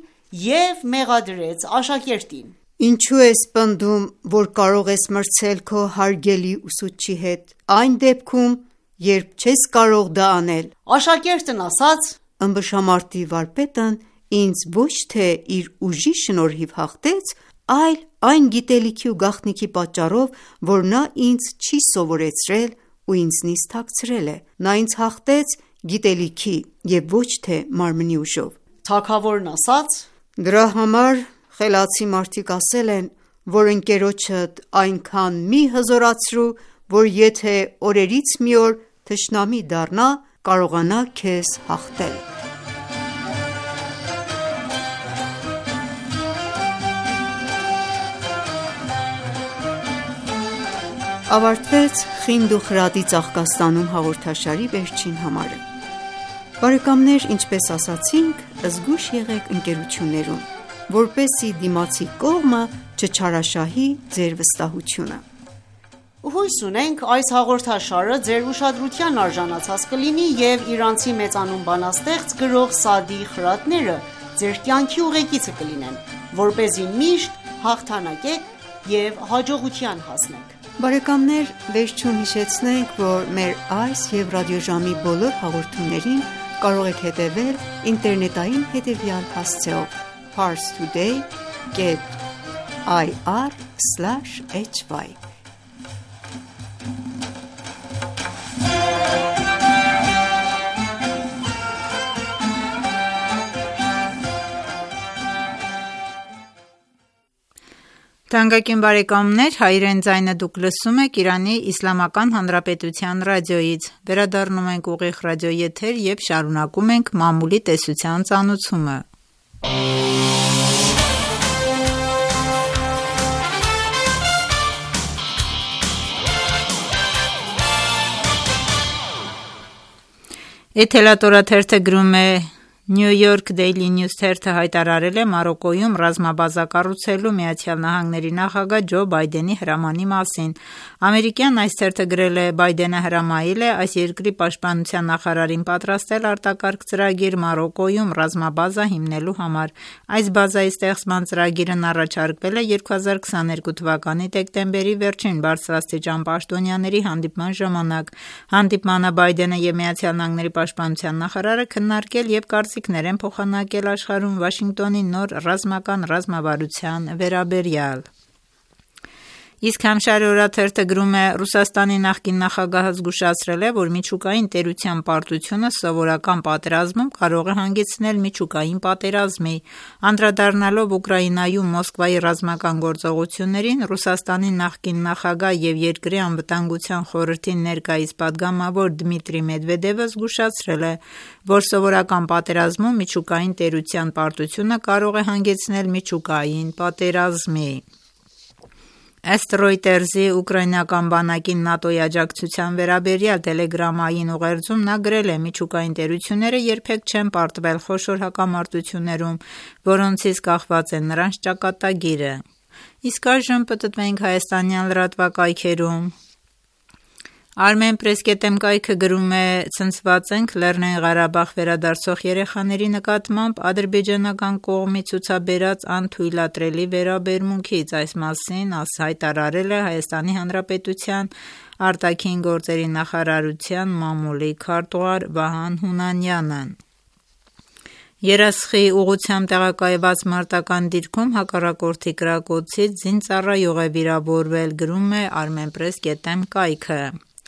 և մեղադրեց աշակերտին։ «Ինչու ես պնդում, որ կարող ես մրցել քո հարգելի ուսուցչի հետ, այն դեպքում, երբ չես կարող դա անել»։ Աշակերտն ասաց. «Ըմբշամարտի վարպետն ինձ ոչ թե իր ուժի շնորհիվ հաղթեց, այլ այն գիտելիքի ու գաղտնիքի պատճառով, որ նա ինձ չի սովորեցրել ու ինձնից թաքցրել է: Նա ինձ հաղթեց գիտելիքի և ոչ թե մարմնի ուժով»: Թագավորն ասաց. «Դրա համար խելացի մարդիկ ասել են, որ ընկերոջդ այնքան մի հզորացրու, որ եթե օրերից մի օր թշնամի դառնա, կարողանա քեզ հաղթել»: Ավարտվեց «Խինդ ու խրատի ծաղկաստանում» հաղորդաշարի վերջին համարը: Ինչպես ասացինք, զգույշ եղեք ընկերություններում, որպեսզի դիմացի կողմը չչարաշահի ձեր վստահությունը: Հույս ունենք այս հաղորդաշարը ձեր ուշադրությանն արժանացած կլինի և իրանցի մեծանուն բանաստեղծ գրող Սաադիի խրատները ձեր կյանքի ուղեկիցը կլինեն, որպեսզի միշտ հաղթանակեք և հաջողության հասնեք: Վերջում հիշեցնենք, որ մեր այս և ռադիոժամի բոլոր հաղորդումներին կարող եք հետևել ինտերնետային հետևյալ հասցեով՝ parstoday.ir/hy: Թանկագին բարեկամներ, հայրեն ձայնը դուք լսում եք Իրանի Իսլամական Հանրապետության ռադիոյից: Վերադառնում ենք ուղիղ ռադիոեթեր և շարունակում ենք մամուլի տեսության ծանոթումը: Էթելատորաթերթը գրում է. New York Daily News թերթը հայտարարել է Մարոկկոյում ռազմաբազա կառուցելու ԱՄՆ նախագահ Ջո Բայդենի հրամանի մասին: Ամերիկյան այս թերթը գրել է. Բայդենը հրամայել է այս երկրի պաշտպանության նախարարին պատրաստել արտակարգ ծրագիր Մարոկկոյում ռազմաբազա հիմնելու համար: Այս բազայի ստեղծման ծրագիրն առաջարկվել է 2022 թվականի դեկտեմբերի վերջին բարձրաստիճան պաշտոնյաների հանդիպման ժամանակ: Հանդիպմանը Բայդենը և ԱՄՆ պաշտպանության նախարարը քննարկել և կարծիքներ են փոխանակել աշխարհում Վաշինգտոնի նոր ռազմական ռազմավարության վերաբերյալ: Իսկ Համշարի օրաթերթը գրում է. Ռուսաստանի նախկին նախագահը զգուշացրել է, որ միջուկային տերության պարտությունը սովորական պատերազմում կարող է հանգեցնել միջուկային պատերազմի: Անդրադառնալով Ուկրաինայում Մոսկվայի ռազմական գործողություններին, Ռուսաստանի նախկին նախագահ և երկրի անվտանգության խորհրդի ներկայիս պատգամավոր Դմիտրի Մեդվեդևը զգուշացրել է, որ սովորական պատերազմում միջուկային տերության պարտությունը կարող է հանգեցնել միջուկային պատերազմի: Ըստ Reuters-ի, ուկրաինական բանակին ՆԱՏՕ-ի աջակցության վերաբերյալ տելեգրամային ուղերձում նա գրել է. Միջուկային տերությունները երբեք չեն պարտվել խոշոր հակամարտություններում, որոնցից կախված է նրանց ճակատագիրը: Իսկ այժմ պտտվենք հայաստանյան լրատվակայքերում: Armenpress.am կայքը գրում է. Ցնցված ենք Լեռնային Ղարաբաղ վերադարձող երեխաների նկատմամբ ադրբեջանական կողմի ցուցաբերած անթույլատրելի վերաբերմունքից: Այս մասին հայտարարել է ՀՀ ԱԳ նախարարության մամուլի քարտուղար Վահան Հունանյանն: Երասխի ուղղությամբ տեղակայված մարտական դիրքում հակառակորդի կրակոցից զինծառայող է վիրավորվել: Գրում է Armenpress.am կայքը: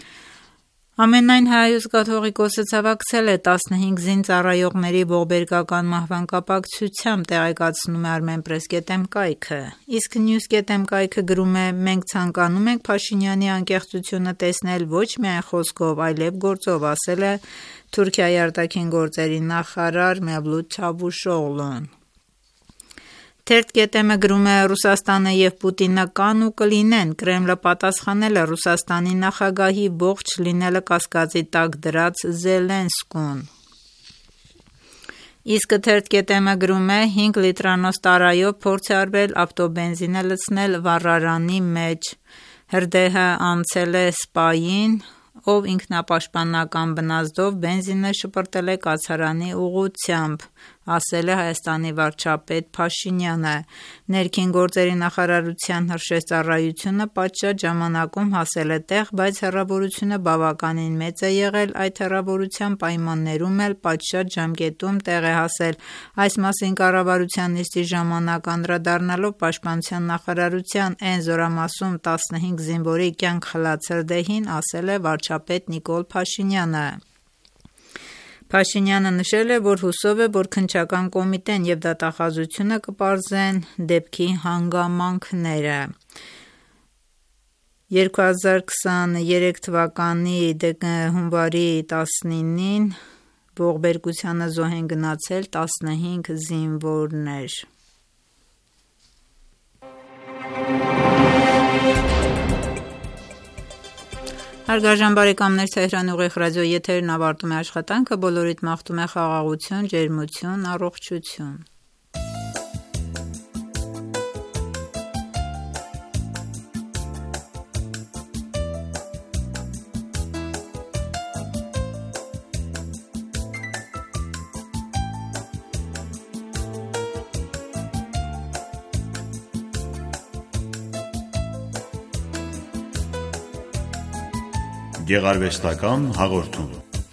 Ամենայն Հայոց կաթողիկոսը ցավակցել է 15 զինծառայողների ողբերգական մահվան կապակցությամբ, տեղեկացնում է Armenpress.am կայքը: Իսկ News.am կայքը գրում է. Մենք ցանկանում ենք Փաշինյանի անկեղծությունը տեսնել ոչ միայն խոսքով, այլև գործով, ասել է Թուրքիայի ԱԳ նախարար Մևլութ Չավուշօղլուն: Թերթ.am-ը գրում է. Ռուսաստանը և Պուտինը կան ու կլինեն: Կրեմլը պատասխանել է Ռուսաստանի նախագահի ողջ լինելը կասկածի տակ դրած Զելենսկուն: Իսկ Թերթ.am-ը գրում է. 5 լիտրանոց տարայով փորձ է արվել ավտոբենզինը լցնել վառարանի մեջ: Հրդեհը անցել է սպային, ով ինքնապաշտպանական բնազդով բենզինը շպրտել է կացարանի ուղղությամբ: ասել է Հայաստանի վարչապետ Փաշինյանը։ Ներքին գործերի նախարարության հրշեջծառայությունը պատշաճ ժամանակում հասել է տեղ, բայց հեռավորությունը բավականին մեծ է եղել, այդ հեռավորության պայմաններում էլ պատշաճ ժամկետում տեղ է հասել։ Այս մասին կառավարության նիստի ժամանակ անդրադառնալով Պաշտպանության նախարարության N զորամասում 15 զինվորի կյանք խլացել դեհին, ասել է վարչապետ Նիկոլ Փաշինյանը։ Փաշինյանը նշել է, որ հուսով է, որ քննչական կոմիտեն եւ դատախազությունը կպարզեն դեպքի հանգամանքները։ 2023 թվականի հունվարի 19-ին ողբերգությանը զոհ են գնացել 15 զինվորներ։ Հարգարժան բարեկամներ, Թեհրան ուղիղ ռադիո եթերն ավարտում է աշխատանքը, բոլորիդ մաղթում է խաղաղություն, ջերմություն, առողջություն։ Գեղարվեստական հաղորդում։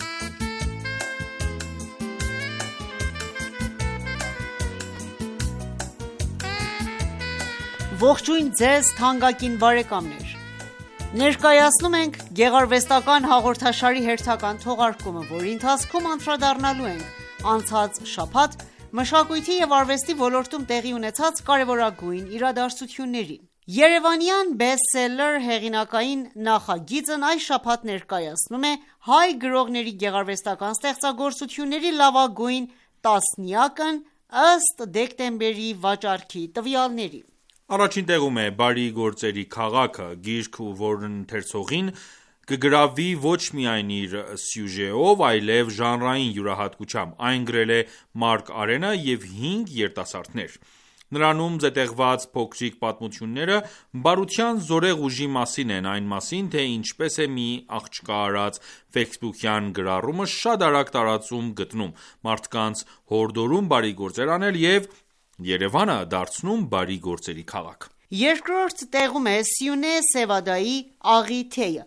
Ողջույն ձեզ թանկագին բարեկամներ։ Ներկայացնում ենք գեղարվեստական հաղորդաշարի հերթական թողարկումը, որի ընթացքում անդրադառնալու ենք անցած շաբաթ մշակույթի և արվեստի ոլորտում տեղի ունեցած կարևորագույն իրադարձություններին։ Երևանյան բեսթսելլեր հեղինակային նախագիծն այս շաբաթ ներկայացնում է հայ գրողների գեղարվեստական ստեղծագործությունների լավագույն տասնյակն ըստ դեկտեմբերի վաճառքի տվյալների։ Առաջին տեղում է «Բարի գործերի քաղաքը» գիրք, որ ընթերցողին կգրավի ոչ միայն իր սյուժեով, այլև ժանրային յուրահատկությամբ։ Այն գրել է Մարկ Արենը և 5 երիտասարդներ։ Նրանում զետեղված փոքրիկ պատմությունները բարության զորեղ ուժի մասին են, այն մասին, թե ինչպես է մի աղջկա արած ֆեյսբուքյան գրառումը շատ արագ տարածում գտնում, մարդկանց հորդորում բարի գործեր անել և Երևանը դարձնում բարի գործերի քաղաք։ Երկրորդ տեղում է Սյունե Սևադայի «Աղի թեյը»։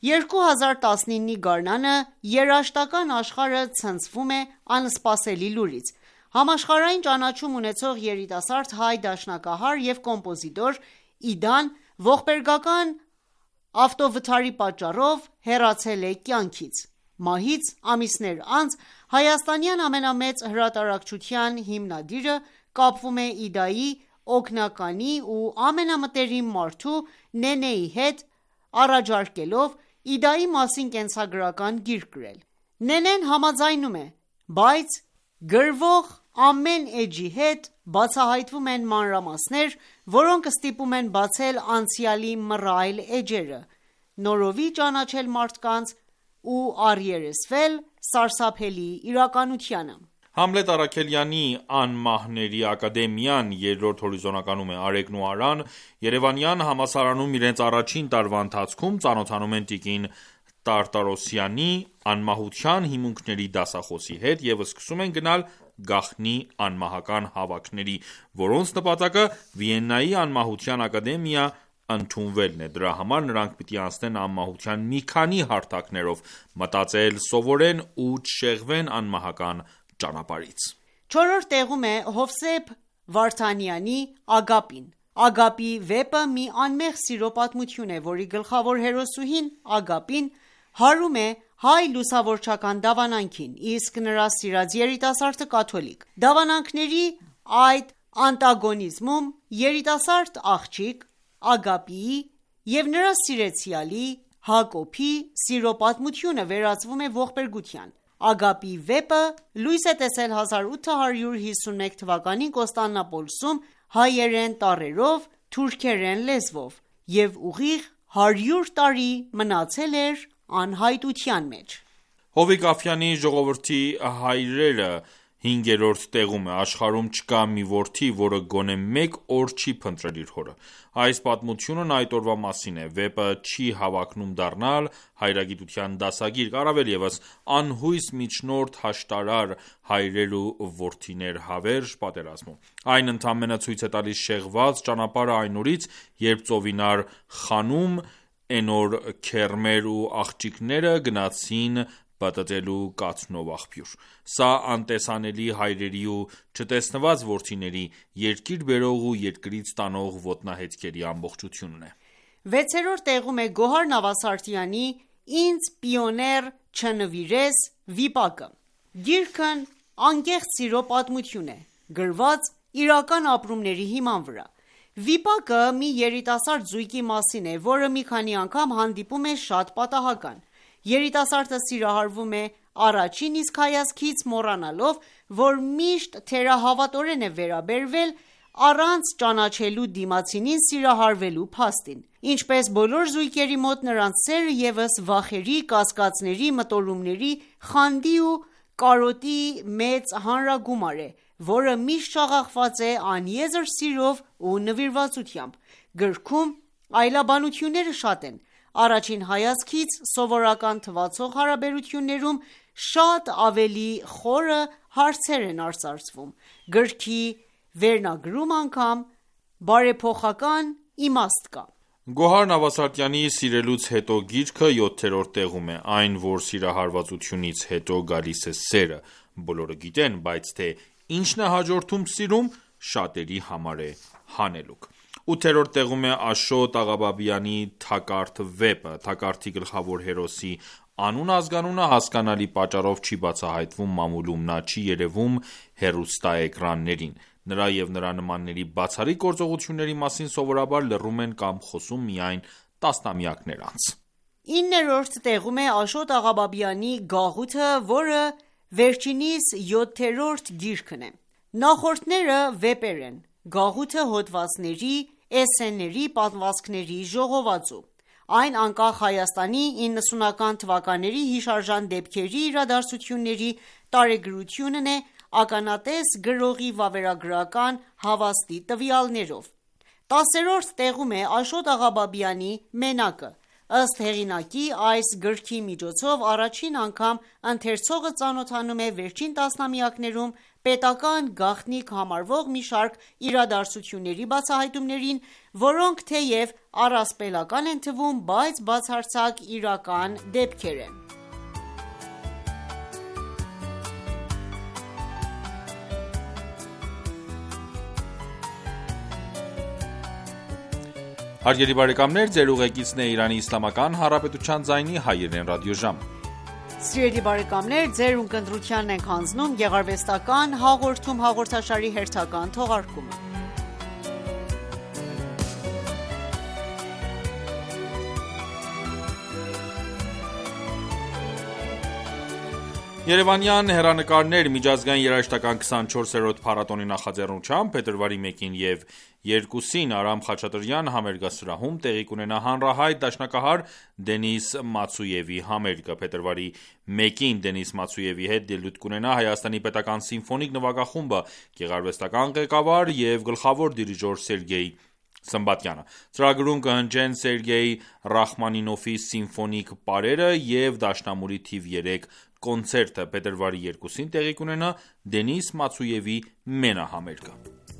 2019-ի գարնանը երաժշտական աշխարհը ցնցվում է անսպասելի լուրից։ Համաշխարհային ճանաչում ունեցող երիտասարդ հայ դաշնակահար և կոմպոզիտոր Իդան ողբերգական ավտովթարի պատճառով հեռացել է կյանքից։ Մահից ամիսներ անց հայաստանյան ամենամեծ հրատարակչության հիմնադիրը կապվում է Իդայի օգնականի ու ամենամտերիմ մարդու Նենեի հետ, առաջարկելով Իդայի մասին կենսագրական գիրք գրել։ Նենեն համաձայնում է, բայց գրվող ամեն էջի հետ բացահայտվում են մանրամասներ, որոնք ստիպում են բացել անցյալի մռայլ էջերը, նորովի ճանաչել մարդկանց ու առերեսվել սարսափելի իրականությանը։ Համլետ Առաքելյանի «Անմահների ակադեմիան» երրորդ հորիզոնականում է։ Արեգն ու Արան Երևանյան համալսարանում իրենց առաջին տարվա ընթացքում ծանոթանում են տիկին Տարտարոսյանի անմահության հիմունքների դասախոսի հետ և սկսում են գնալ գաղտնի անմահական հավաքների, որոնց նպատակը Վիեննայի անմահության ակադեմիա ընդունվելն է։ Դրա համար նրանք պիտի անցնեն անմահության մի քանի հարթակներով, մտածել սովորեն ու չշեղվեն անմահական ճանապարհից։ Չորրորդ տեղում է Հովսեփ Վարդանյանի «Ագապին»։ Ագապի վեպը մի անմեղ սիրո պատմություն է, որի գլխավոր հերոսուհին Ագապին հարում է հայ լուսավորչական դավանանքին, իսկ նրա սիրած երիտասարդը կաթոլիկ։ Դավանանքների այդ անտագոնիզմում երիտասարդ աղջիկ Ագապիի և նրա սիրեցյալի Հակոբի սիրո պատմությունը վերածվում է ողբերգության։ Ագապի վեպը լույս է տեսել 1851 թվականին Կոստանդնուպոլսում հայերեն տառերով, թուրքերեն լեզվով և ուղիղ 100 տարի մնացել էր անհայտության մեջ։ Հովիկ Աֆյանի «Ժողովրդի հայրերը» 5-րդ տեղում է, աշխարհում չկա մի որդի, որը գոնե մեկ օր չի փնտրել իր հորը։ Այս պատմությունն այդ օրվա մասին է։ Վեպը չի հավակնում դառնալ հայրագիտության դասագիր, առավել ևս անհույս միջնորդ հաշտարար հայրեր ու որդիներ հավերժ պատերազմում։ Այն ընդամենը ցույց է տալիս շեղված ճանապարհը այն օրից, երբ ծովինար խանում էնոր քեռմեր ու աղջիկները գնացին պտտելու կաթնով աղբյուր։ Սա անտեսանելի հայրերի ու չտեսնված որդիների, երկիր բերող ու երկրից տանող ոտնահետքերի ամբողջությունն է։ 6-րդ տեղում է Գոհար Նավասարդյանի «Ինձ պիոներ չնվիրես» վիպակը։ Գիրքն անկեղծ սիրո պատմություն է, գրված իրական ապրումների հիման վրա։ Վիպակը մի երիտասարդ զույգի մասին է, որը մի քանի անգամ հանդիպում է շատ պատահական։ Երիտասարդը սիրահարվում է առաջին, իսկ հայացքից մոռանալով, որ միշտ թերահավատորեն է վերաբերվել առանց ճանաչելու դիմացինին սիրահարվելու փաստին։ Ինչպես բոլոր զույգերի մոտ, նրանց սերը ևս վախերի, կասկածների, մտորումների, խանդի ու կարոտի մեծ հանրագումար է, որը միշտ շաղախված է անիեզր սիրով ու նվիրվածությամբ։ Գրքում այլաբանությունները շատ են։ Առաջին հայացքից սովորական թվացող հարաբերություններում շատ ավելի խորը հարցեր են արծարծվում։ Գրքի վերնագրում անգամ բարեփոխական իմաստ կա։ Գոհար Նավասարդյանի «Սիրելուց հետո» գիրքը 7-րդ տեղում է։ Այն, որ սիրահարվածությունից հետո գալիս է սերը, բոլորը գիտեն, բայց թե ինչն է հաջորդում սիրում, շատերի համար է հանելուկ։ 8-րդ տեղում է Աշոտ Աղաբաբյանի «Թակարդ» վեպը։ Թակարդի գլխավոր հերոսի անուն-ազգանունը հասկանալի պատճառով չի բացահայտվում մամուլում, նա չի երևում հեռուստաէկրաններին։ Նրա և նրա նմանների բացառիկ գործողությունների մասին սովորաբար լռում են կամ խոսում միայն տասնամյակներ անց։ 9-րդ տեղում է Աշոտ Աղաբաբյանի «Գաղութը», որը վերջինիս 7-րդ գիրքն է։ Նախորդները վեպեր են, «Գաղութը» հոդվածների, էսսեների, պատմվածքների ժողովածու։ Այն անկախ Հայաստանի 90-ական թվականների հիշարժան դեպքերի իրադարձությունների տարեգրությունն է ականատես գրողի վավերագրական հավաստի տվյալներով։ 10-րդ տեղում է Աշոտ Աղաբաբյանի «Մենակը»։ Ըստ հեղինակի, այս գրքի միջոցով առաջին անգամ ընթերցողը ծանոթանում է վերջին տասնամյակներում պետական գաղտնիք համարվող մի շարք իրադարձությունների բացահայտումներին, որոնք թեև առասպելական են թվում, բայց բացարձակ իրական դեպքեր են։ Հարգելի բարեկամներ, ձեր ուղեկիցն է Իրանի Իսլամական Հանրապետության ձայնի հայերեն ռադիոժամ։ Սիրելի բարեկամներ, ձեր ունկնդրությանն ենք հանձնում գեղարվեստական հաղորդում հաղորդաշարի հերթական թողարկումը։ Երևանյան հեռանկարներ միջազգային երաժշտական 24-րդ փառատոնի նախաձեռնությամբ փետրվարի 1-ին և 2-ին Արամ Խաչատրյան համերգասրահում տեղի կունենա հանրահայտ դաշնակահար Դենիս Մացույևի համերգը։ Փետրվարի 1-ին Դենիս Մացույևի հետ ելույթ կունենա Հայաստանի պետական սիմֆոնիկ նվագախումբը, գեղարվեստական ղեկավար և գլխավոր դիրիժոր Սերգեյ Սմբատյանը։ Ծրագրում կհնչեն Սերգեյ Ռախմանինովի սիմֆոնիկ պարերը և դաշնամուրի թիվ 3 կոնցերտը։ Փետրվարի 2-ին տեղի կունենա Դենիս Մացույևի Մենա համերգը։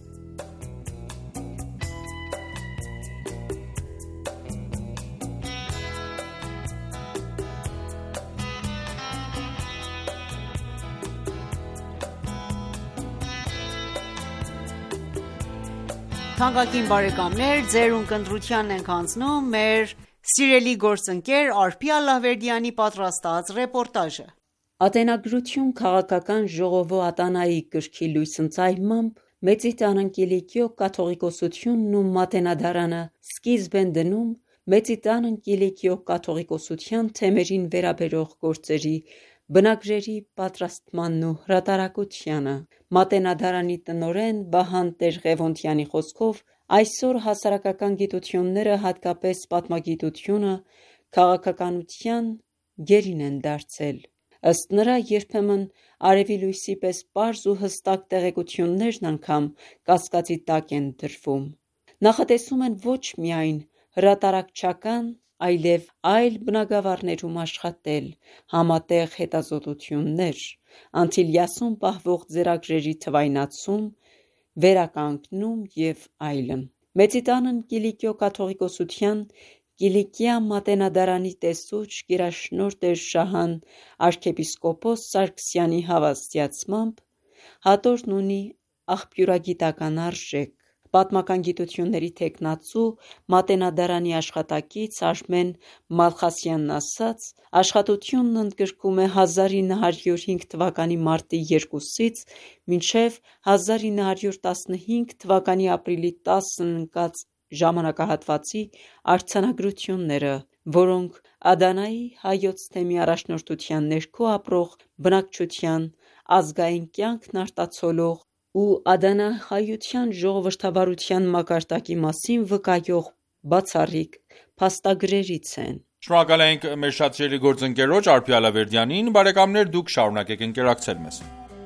Թանկագին բարեկամներ, ձեր ունկնդրությանն ենք հանձնում մեր սիրելի գործընկեր Արփի Ալլահվերդյանի պատրաստած ռեպորտաժը։ Ատենագրություն քաղաքական ժողովո Ատանայի գրքի լույսընծայմամբ Մեծիտանն Կիլիկիո կաթողիկոսությունն ու Մատենադարանը սկիզբ են դնում Մեծիտանն Կիլիկիո կաթողիկոսության թեմերին վերաբերող գործերի բնագրերի պատրաստմանն ու հրատարակությանը։ Մատենադարանի տնօրեն Վահան Տեր-Ղևոնդյանի խոսքով, այսօր հասարակական գիտությունները, հատկապես պատմագիտությունը, քաղաքականության գերին են դարձել։ Ըստ նրա, երբեմն արևի լույսի պես պարզ ու հստակ տեղեկություններն անգամ կասկածի տակ են դրվում։ Նախատեսում են ոչ միայն հրատարակչական, այլև այլ բնագավառներում աշխատել, համատեղ հետազոտություններ, Անտիլիասում պահվող ձեռագրերի թվայնացում, վերականգնում և այլն։ Մեծիտանն Կիլիկիո կաթողիկոսության Կիլիկիա մատենադարանի տեսուչ գերաշնորհ Շահան arczepiskopos Սարգսյանի հավաստիացմամբ, հատորն ունի աղբյուրագիտական արժեք։ Պատմական գիտությունների թեկնածու, Մատենադարանի աշխատակից Արմեն Մալխասյանն ասաց. աշխատությունն ընդգրկում է 1905 թվականի մարտի 2-ից մինչև 1915 թվականի ապրիլի 10-ն ընկած ժամանակահատվածի արձանագրությունները, որոնք Ադանայի հայոց թեմի առաջնորդության ներքո ապրող բնակչության ազգային կյանքն արտացոլող ու ադանահայության ժողովրդավարության մակարդակի մասին վկայող բացառիկ փաստագրերից են։ Շնորհակալ ենք մեր շատ սիրելի գործընկերոջ Արփի Ալավերդյանին։ Բարեկամներ, դուք շարունակեք ընկերակցել մեզ։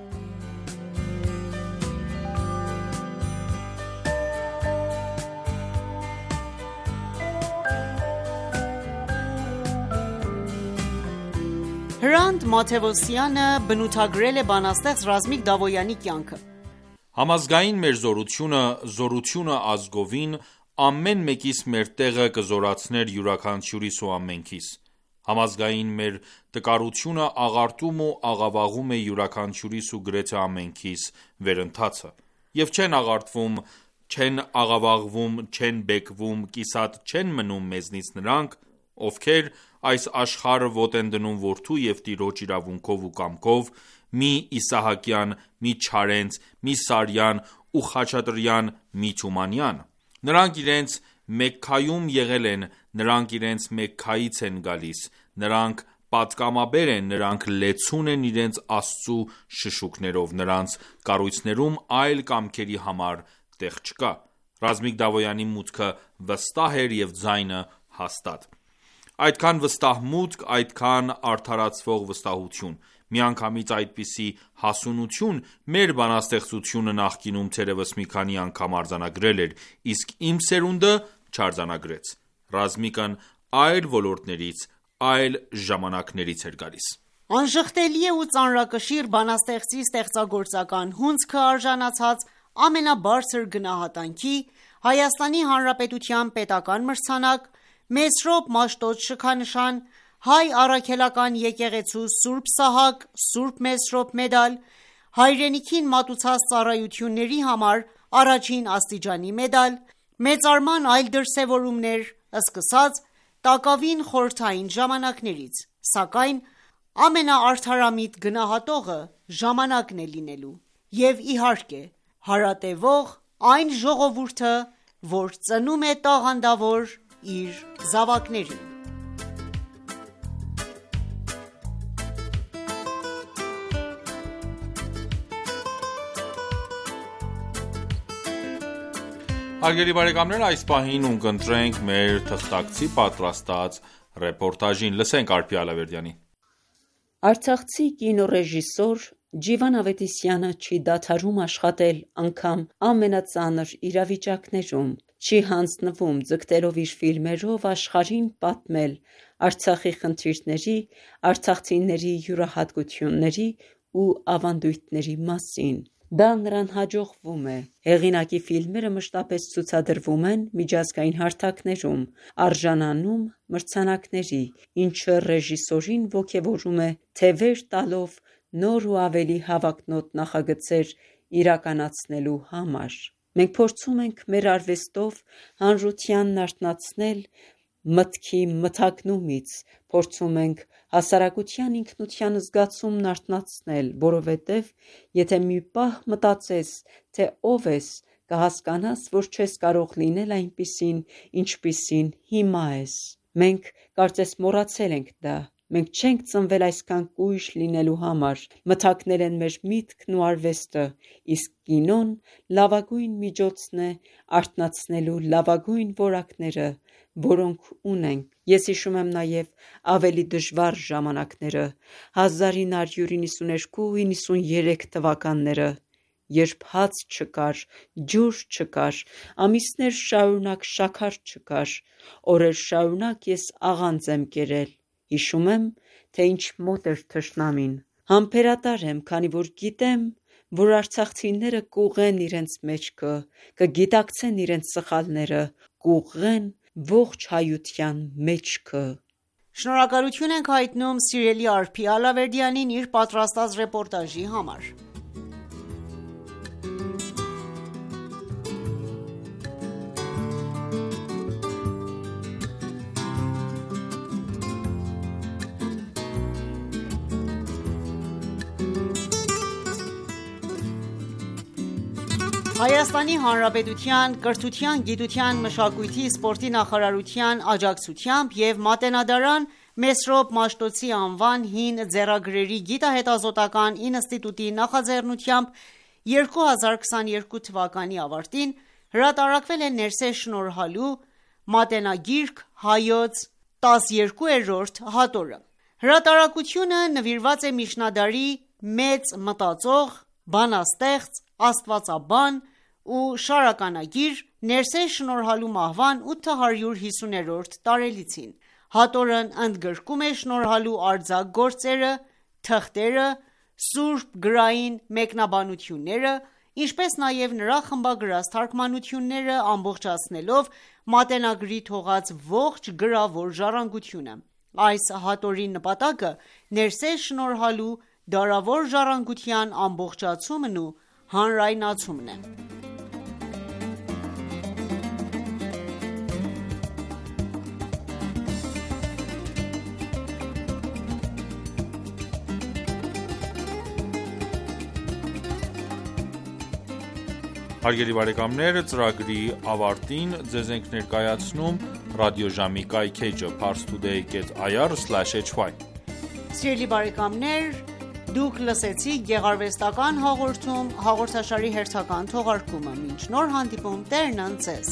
Հրանտ Մաթևոսյանը բնութագրել է բանաստեղծ Ռազմիկ Դավոյանի կյանքը։ Համազգային մեր զորությունը, զորությունը ազգովին, ամեն մեկիս մեր տեղը կզորացներ յուրաքանչյուրիս ու ամենքիս։ Համազգային մեր տկարությունը աղարտում ու աղավաղում է յուրաքանչյուրիս ու գրեթե ամենքիս վերընթացը։ Եվ չեն աղարտվում, չեն աղավաղվում, չեն բեկվում, կիսատ չեն մնում մեզնից նրանք, ովքեր այս աշխարհը ոտք են դնում որդու և տիրոջ իրավունքով ու կամքով, մի Իսահակյան, մի Չարենց, մի Սարյան ու Խաչատրյան, մի Թումանյան։ Նրանք իրենց Մեքքայում եղել են, նրանք իրենց Մեքքայից են գալիս, նրանք պատկամաբեր են, նրանք լեցուն են իրենց Աստծու շշուկներով, նրանց կառույցներում այլ կամքերի համար տեղ չկա։ Ռազմիկ Դավոյանի մուտքը վստահ էր և ձայնը հաստատ։ Այդքան վստահ մուտք, այդքան արդարացվող վստահություն։ Միանգամից այդպիսի հասունություն մեր բանաստեղծությունը նախկինում թերևս մի քանի անգամ արձանագրել էր, իսկ իմ սերունդը չարձանագրեց։ Ռազմիկն այլ ոլորտներից, այլ ժամանակներից էր գալիս։ Անժխտելի է ու ծանրակշիռ բանաստեղծի ստեղծագործական հունձքը արժանացած ամենաբարձր գնահատանքի Հայաստանի Հանրապետության պետական մրցանակ Մեսրոպ Մաշտոց շքանշան, Հայ առաքելական եկեղեցու Սուրբ Սահակ, Սուրբ Մեսրոպ մեդալ, հայրենիքին մատուցած ծառայությունների համար առաջին աստիճանի մեդալ, մեծարման այլ դրսևորումներ, սկսած տակավին խորհրդային ժամանակներից, սակայն ամենաարդարամիտ գնահատողը ժամանակն է լինելու և իհարկե հարատևող այն ժողովուրդը, որ ծնում է տաղանդավոր իր զավակներին։ Հարգելի բարեկամներ, այս պահին ունկնդրենք մեր թղթակցի պատրաստած ռեպորտաժին։ Լսենք Արփի Ալավերդյանի։ Արցախցի կինոռեժիսոր Ջիվան Ավետիսյանը չի դադարում աշխատել անգամ ամենածանր իրավիճակներում, չի հանձնվում ձգտելով իր ֆիլմերով աշխարհին պատմել Արցախի խնդիրների, արցախցիների յուրահատկությունների ու ավանդույթների մասին։ Դա նրան հաջողվում է։ Հեղինակի ֆիլմերը մշտապես ցուցադրվում են միջազգային հարթակներում, արժանանում մրցանակների, ինչը ռեժիսորին ոգևորում է թևեր տալով նոր ու ավելի հավակնոտ նախագծեր իրականացնելու համար։ Մենք փորձում ենք մեր արվեստով հանրությանն արթնացնել մտքի մթագնումից, փորձում ենք հասարակության ինքնության զգացումն արթնացնել, որովհետև եթե մի պահ մտածես, թե ով ես, կհասկանաս, որ չես կարող լինել այնպիսին, ինչպիսին հիմա ես։ Մենք կարծես մոռացել ենք դա։ Մենք չենք ծնվել այսքան կույր լինելու համար, մթակներ են մեր միտքն ու արվեստը, իսկ կինոն լավագույն միջոցն է արթնացնելու լավագույն որակները, որոնք ունենք։ Ես հիշում եմ նաև ավելի դժվար ժամանակները՝ 1992-93 թվականները, երբ հաց չկար, ջուր չկար, ամիսներ շարունակ շաքար չկար, օրեր շարունակ ես աղանդ եմ կերել։ Հիշում եմ, թե ինչ մոտ էր թշնամին։ Համբերատար եմ, քանի որ գիտեմ, որ արցախցիները կուղղեն իրենց մեջքը, կգիտակցեն իրենց սխալները, կուղղեն ողջ հայության մեջքը։ Շնորհակալություն ենք հայտնում սիրելի Արփի Ալավերդյանին իր պատրաստած ռեպորտաժի համար։ Հայաստանի Հանրապետության կրթության, գիտության, մշակույթի, սպորտի նախարարության աջակցությամբ և Մատենադարան Մեսրոպ Մաշտոցի անվան հին ձեռագրերի գիտահետազոտական ինստիտուտի նախաձեռնությամբ 2022 թվականի ավարտին հրատարակվել է Ներսես շնորհալու մատենագիրք հայոց 12-րդ հատորը։ Հրատարակությունը նվիրված է միջնադարի մեծ մտածող, բանաստեղծ, աստվածաբան ու շարականագիր Ներսես Շնորհալու մահվան 850-րդ տարելիցին։ Հատորն ընդգրկում է Շնորհալու արձակ գործերը, թղթերը, սուրբ գրային մեկնաբանությունները, ինչպես նաև նրա խմբագրած թարգմանությունները, ամբողջացնելով մատենագրի թողած ողջ գրավոր ժառանգությունը։ Այս հատորի նպատակը Ներսես Շնորհալու դարավոր ժառանգության ամբողջացումն ու հանրայնացումն է։ Հարգելի բարեկամներ, ծրագրի ավարտին ձեզ ենք ներկայացնում ռադիոժամի կայքէջը parstoday.ir/hy։ Սիրելի բարեկամներ, դուք լսեցիք գեղարվեստական հաղորդում հաղորդաշարի հերթական թողարկումը։ Մինչ նոր հանդիպում, Տերն ընդ ձեզ։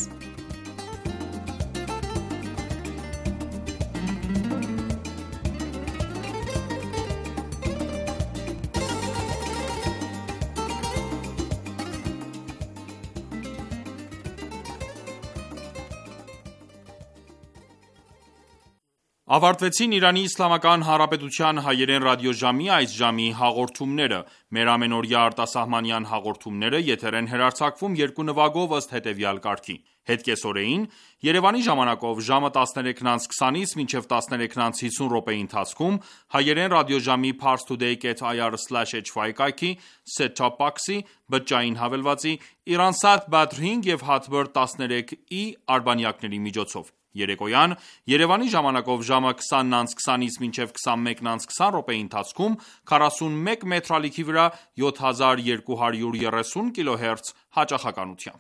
Ավարտվեցին Իրանի Իսլամական Հանրապետության հայերեն ռադիոժամի այս ժամի հաղորդումները։ Մեր ամենօրյա արտասահմանյան հաղորդումները եթեր են հեռարձակվում երկու նվագով ըստ հետևյալ կարգի. Հետ կեսօրեին Երևանի ժամանակով ժամը 13:20-ից մինչև 13:50 րոպեի ընթացքում հայերեն ռադիոժամի parstoday.ir/hy կայքի set-top box-ի բջջային հավելվածի Iransat Badr 5 և Hatbird 13i արբանյակների միջոցով։ Երեկոյան Երևանի ժամանակով ժամը 20:20-ից մինչև 21:20 րոպեի ընթացքում 41 մետրալիքի վրա 7230 կՀz հաճախականությամբ։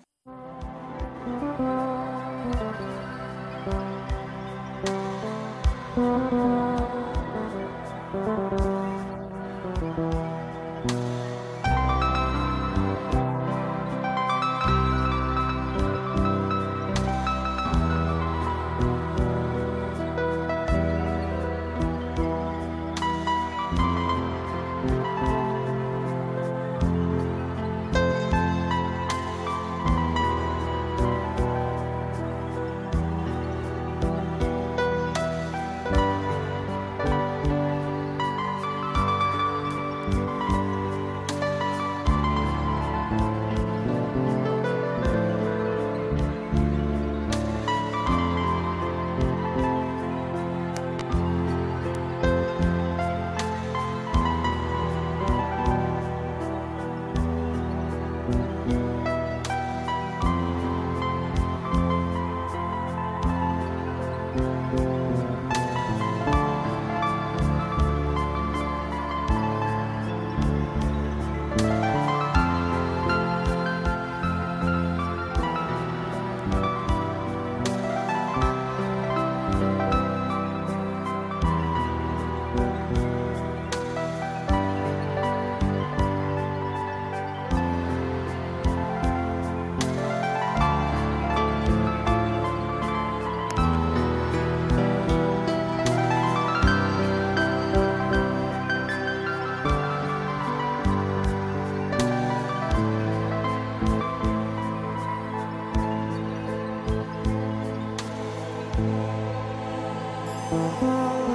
Ահա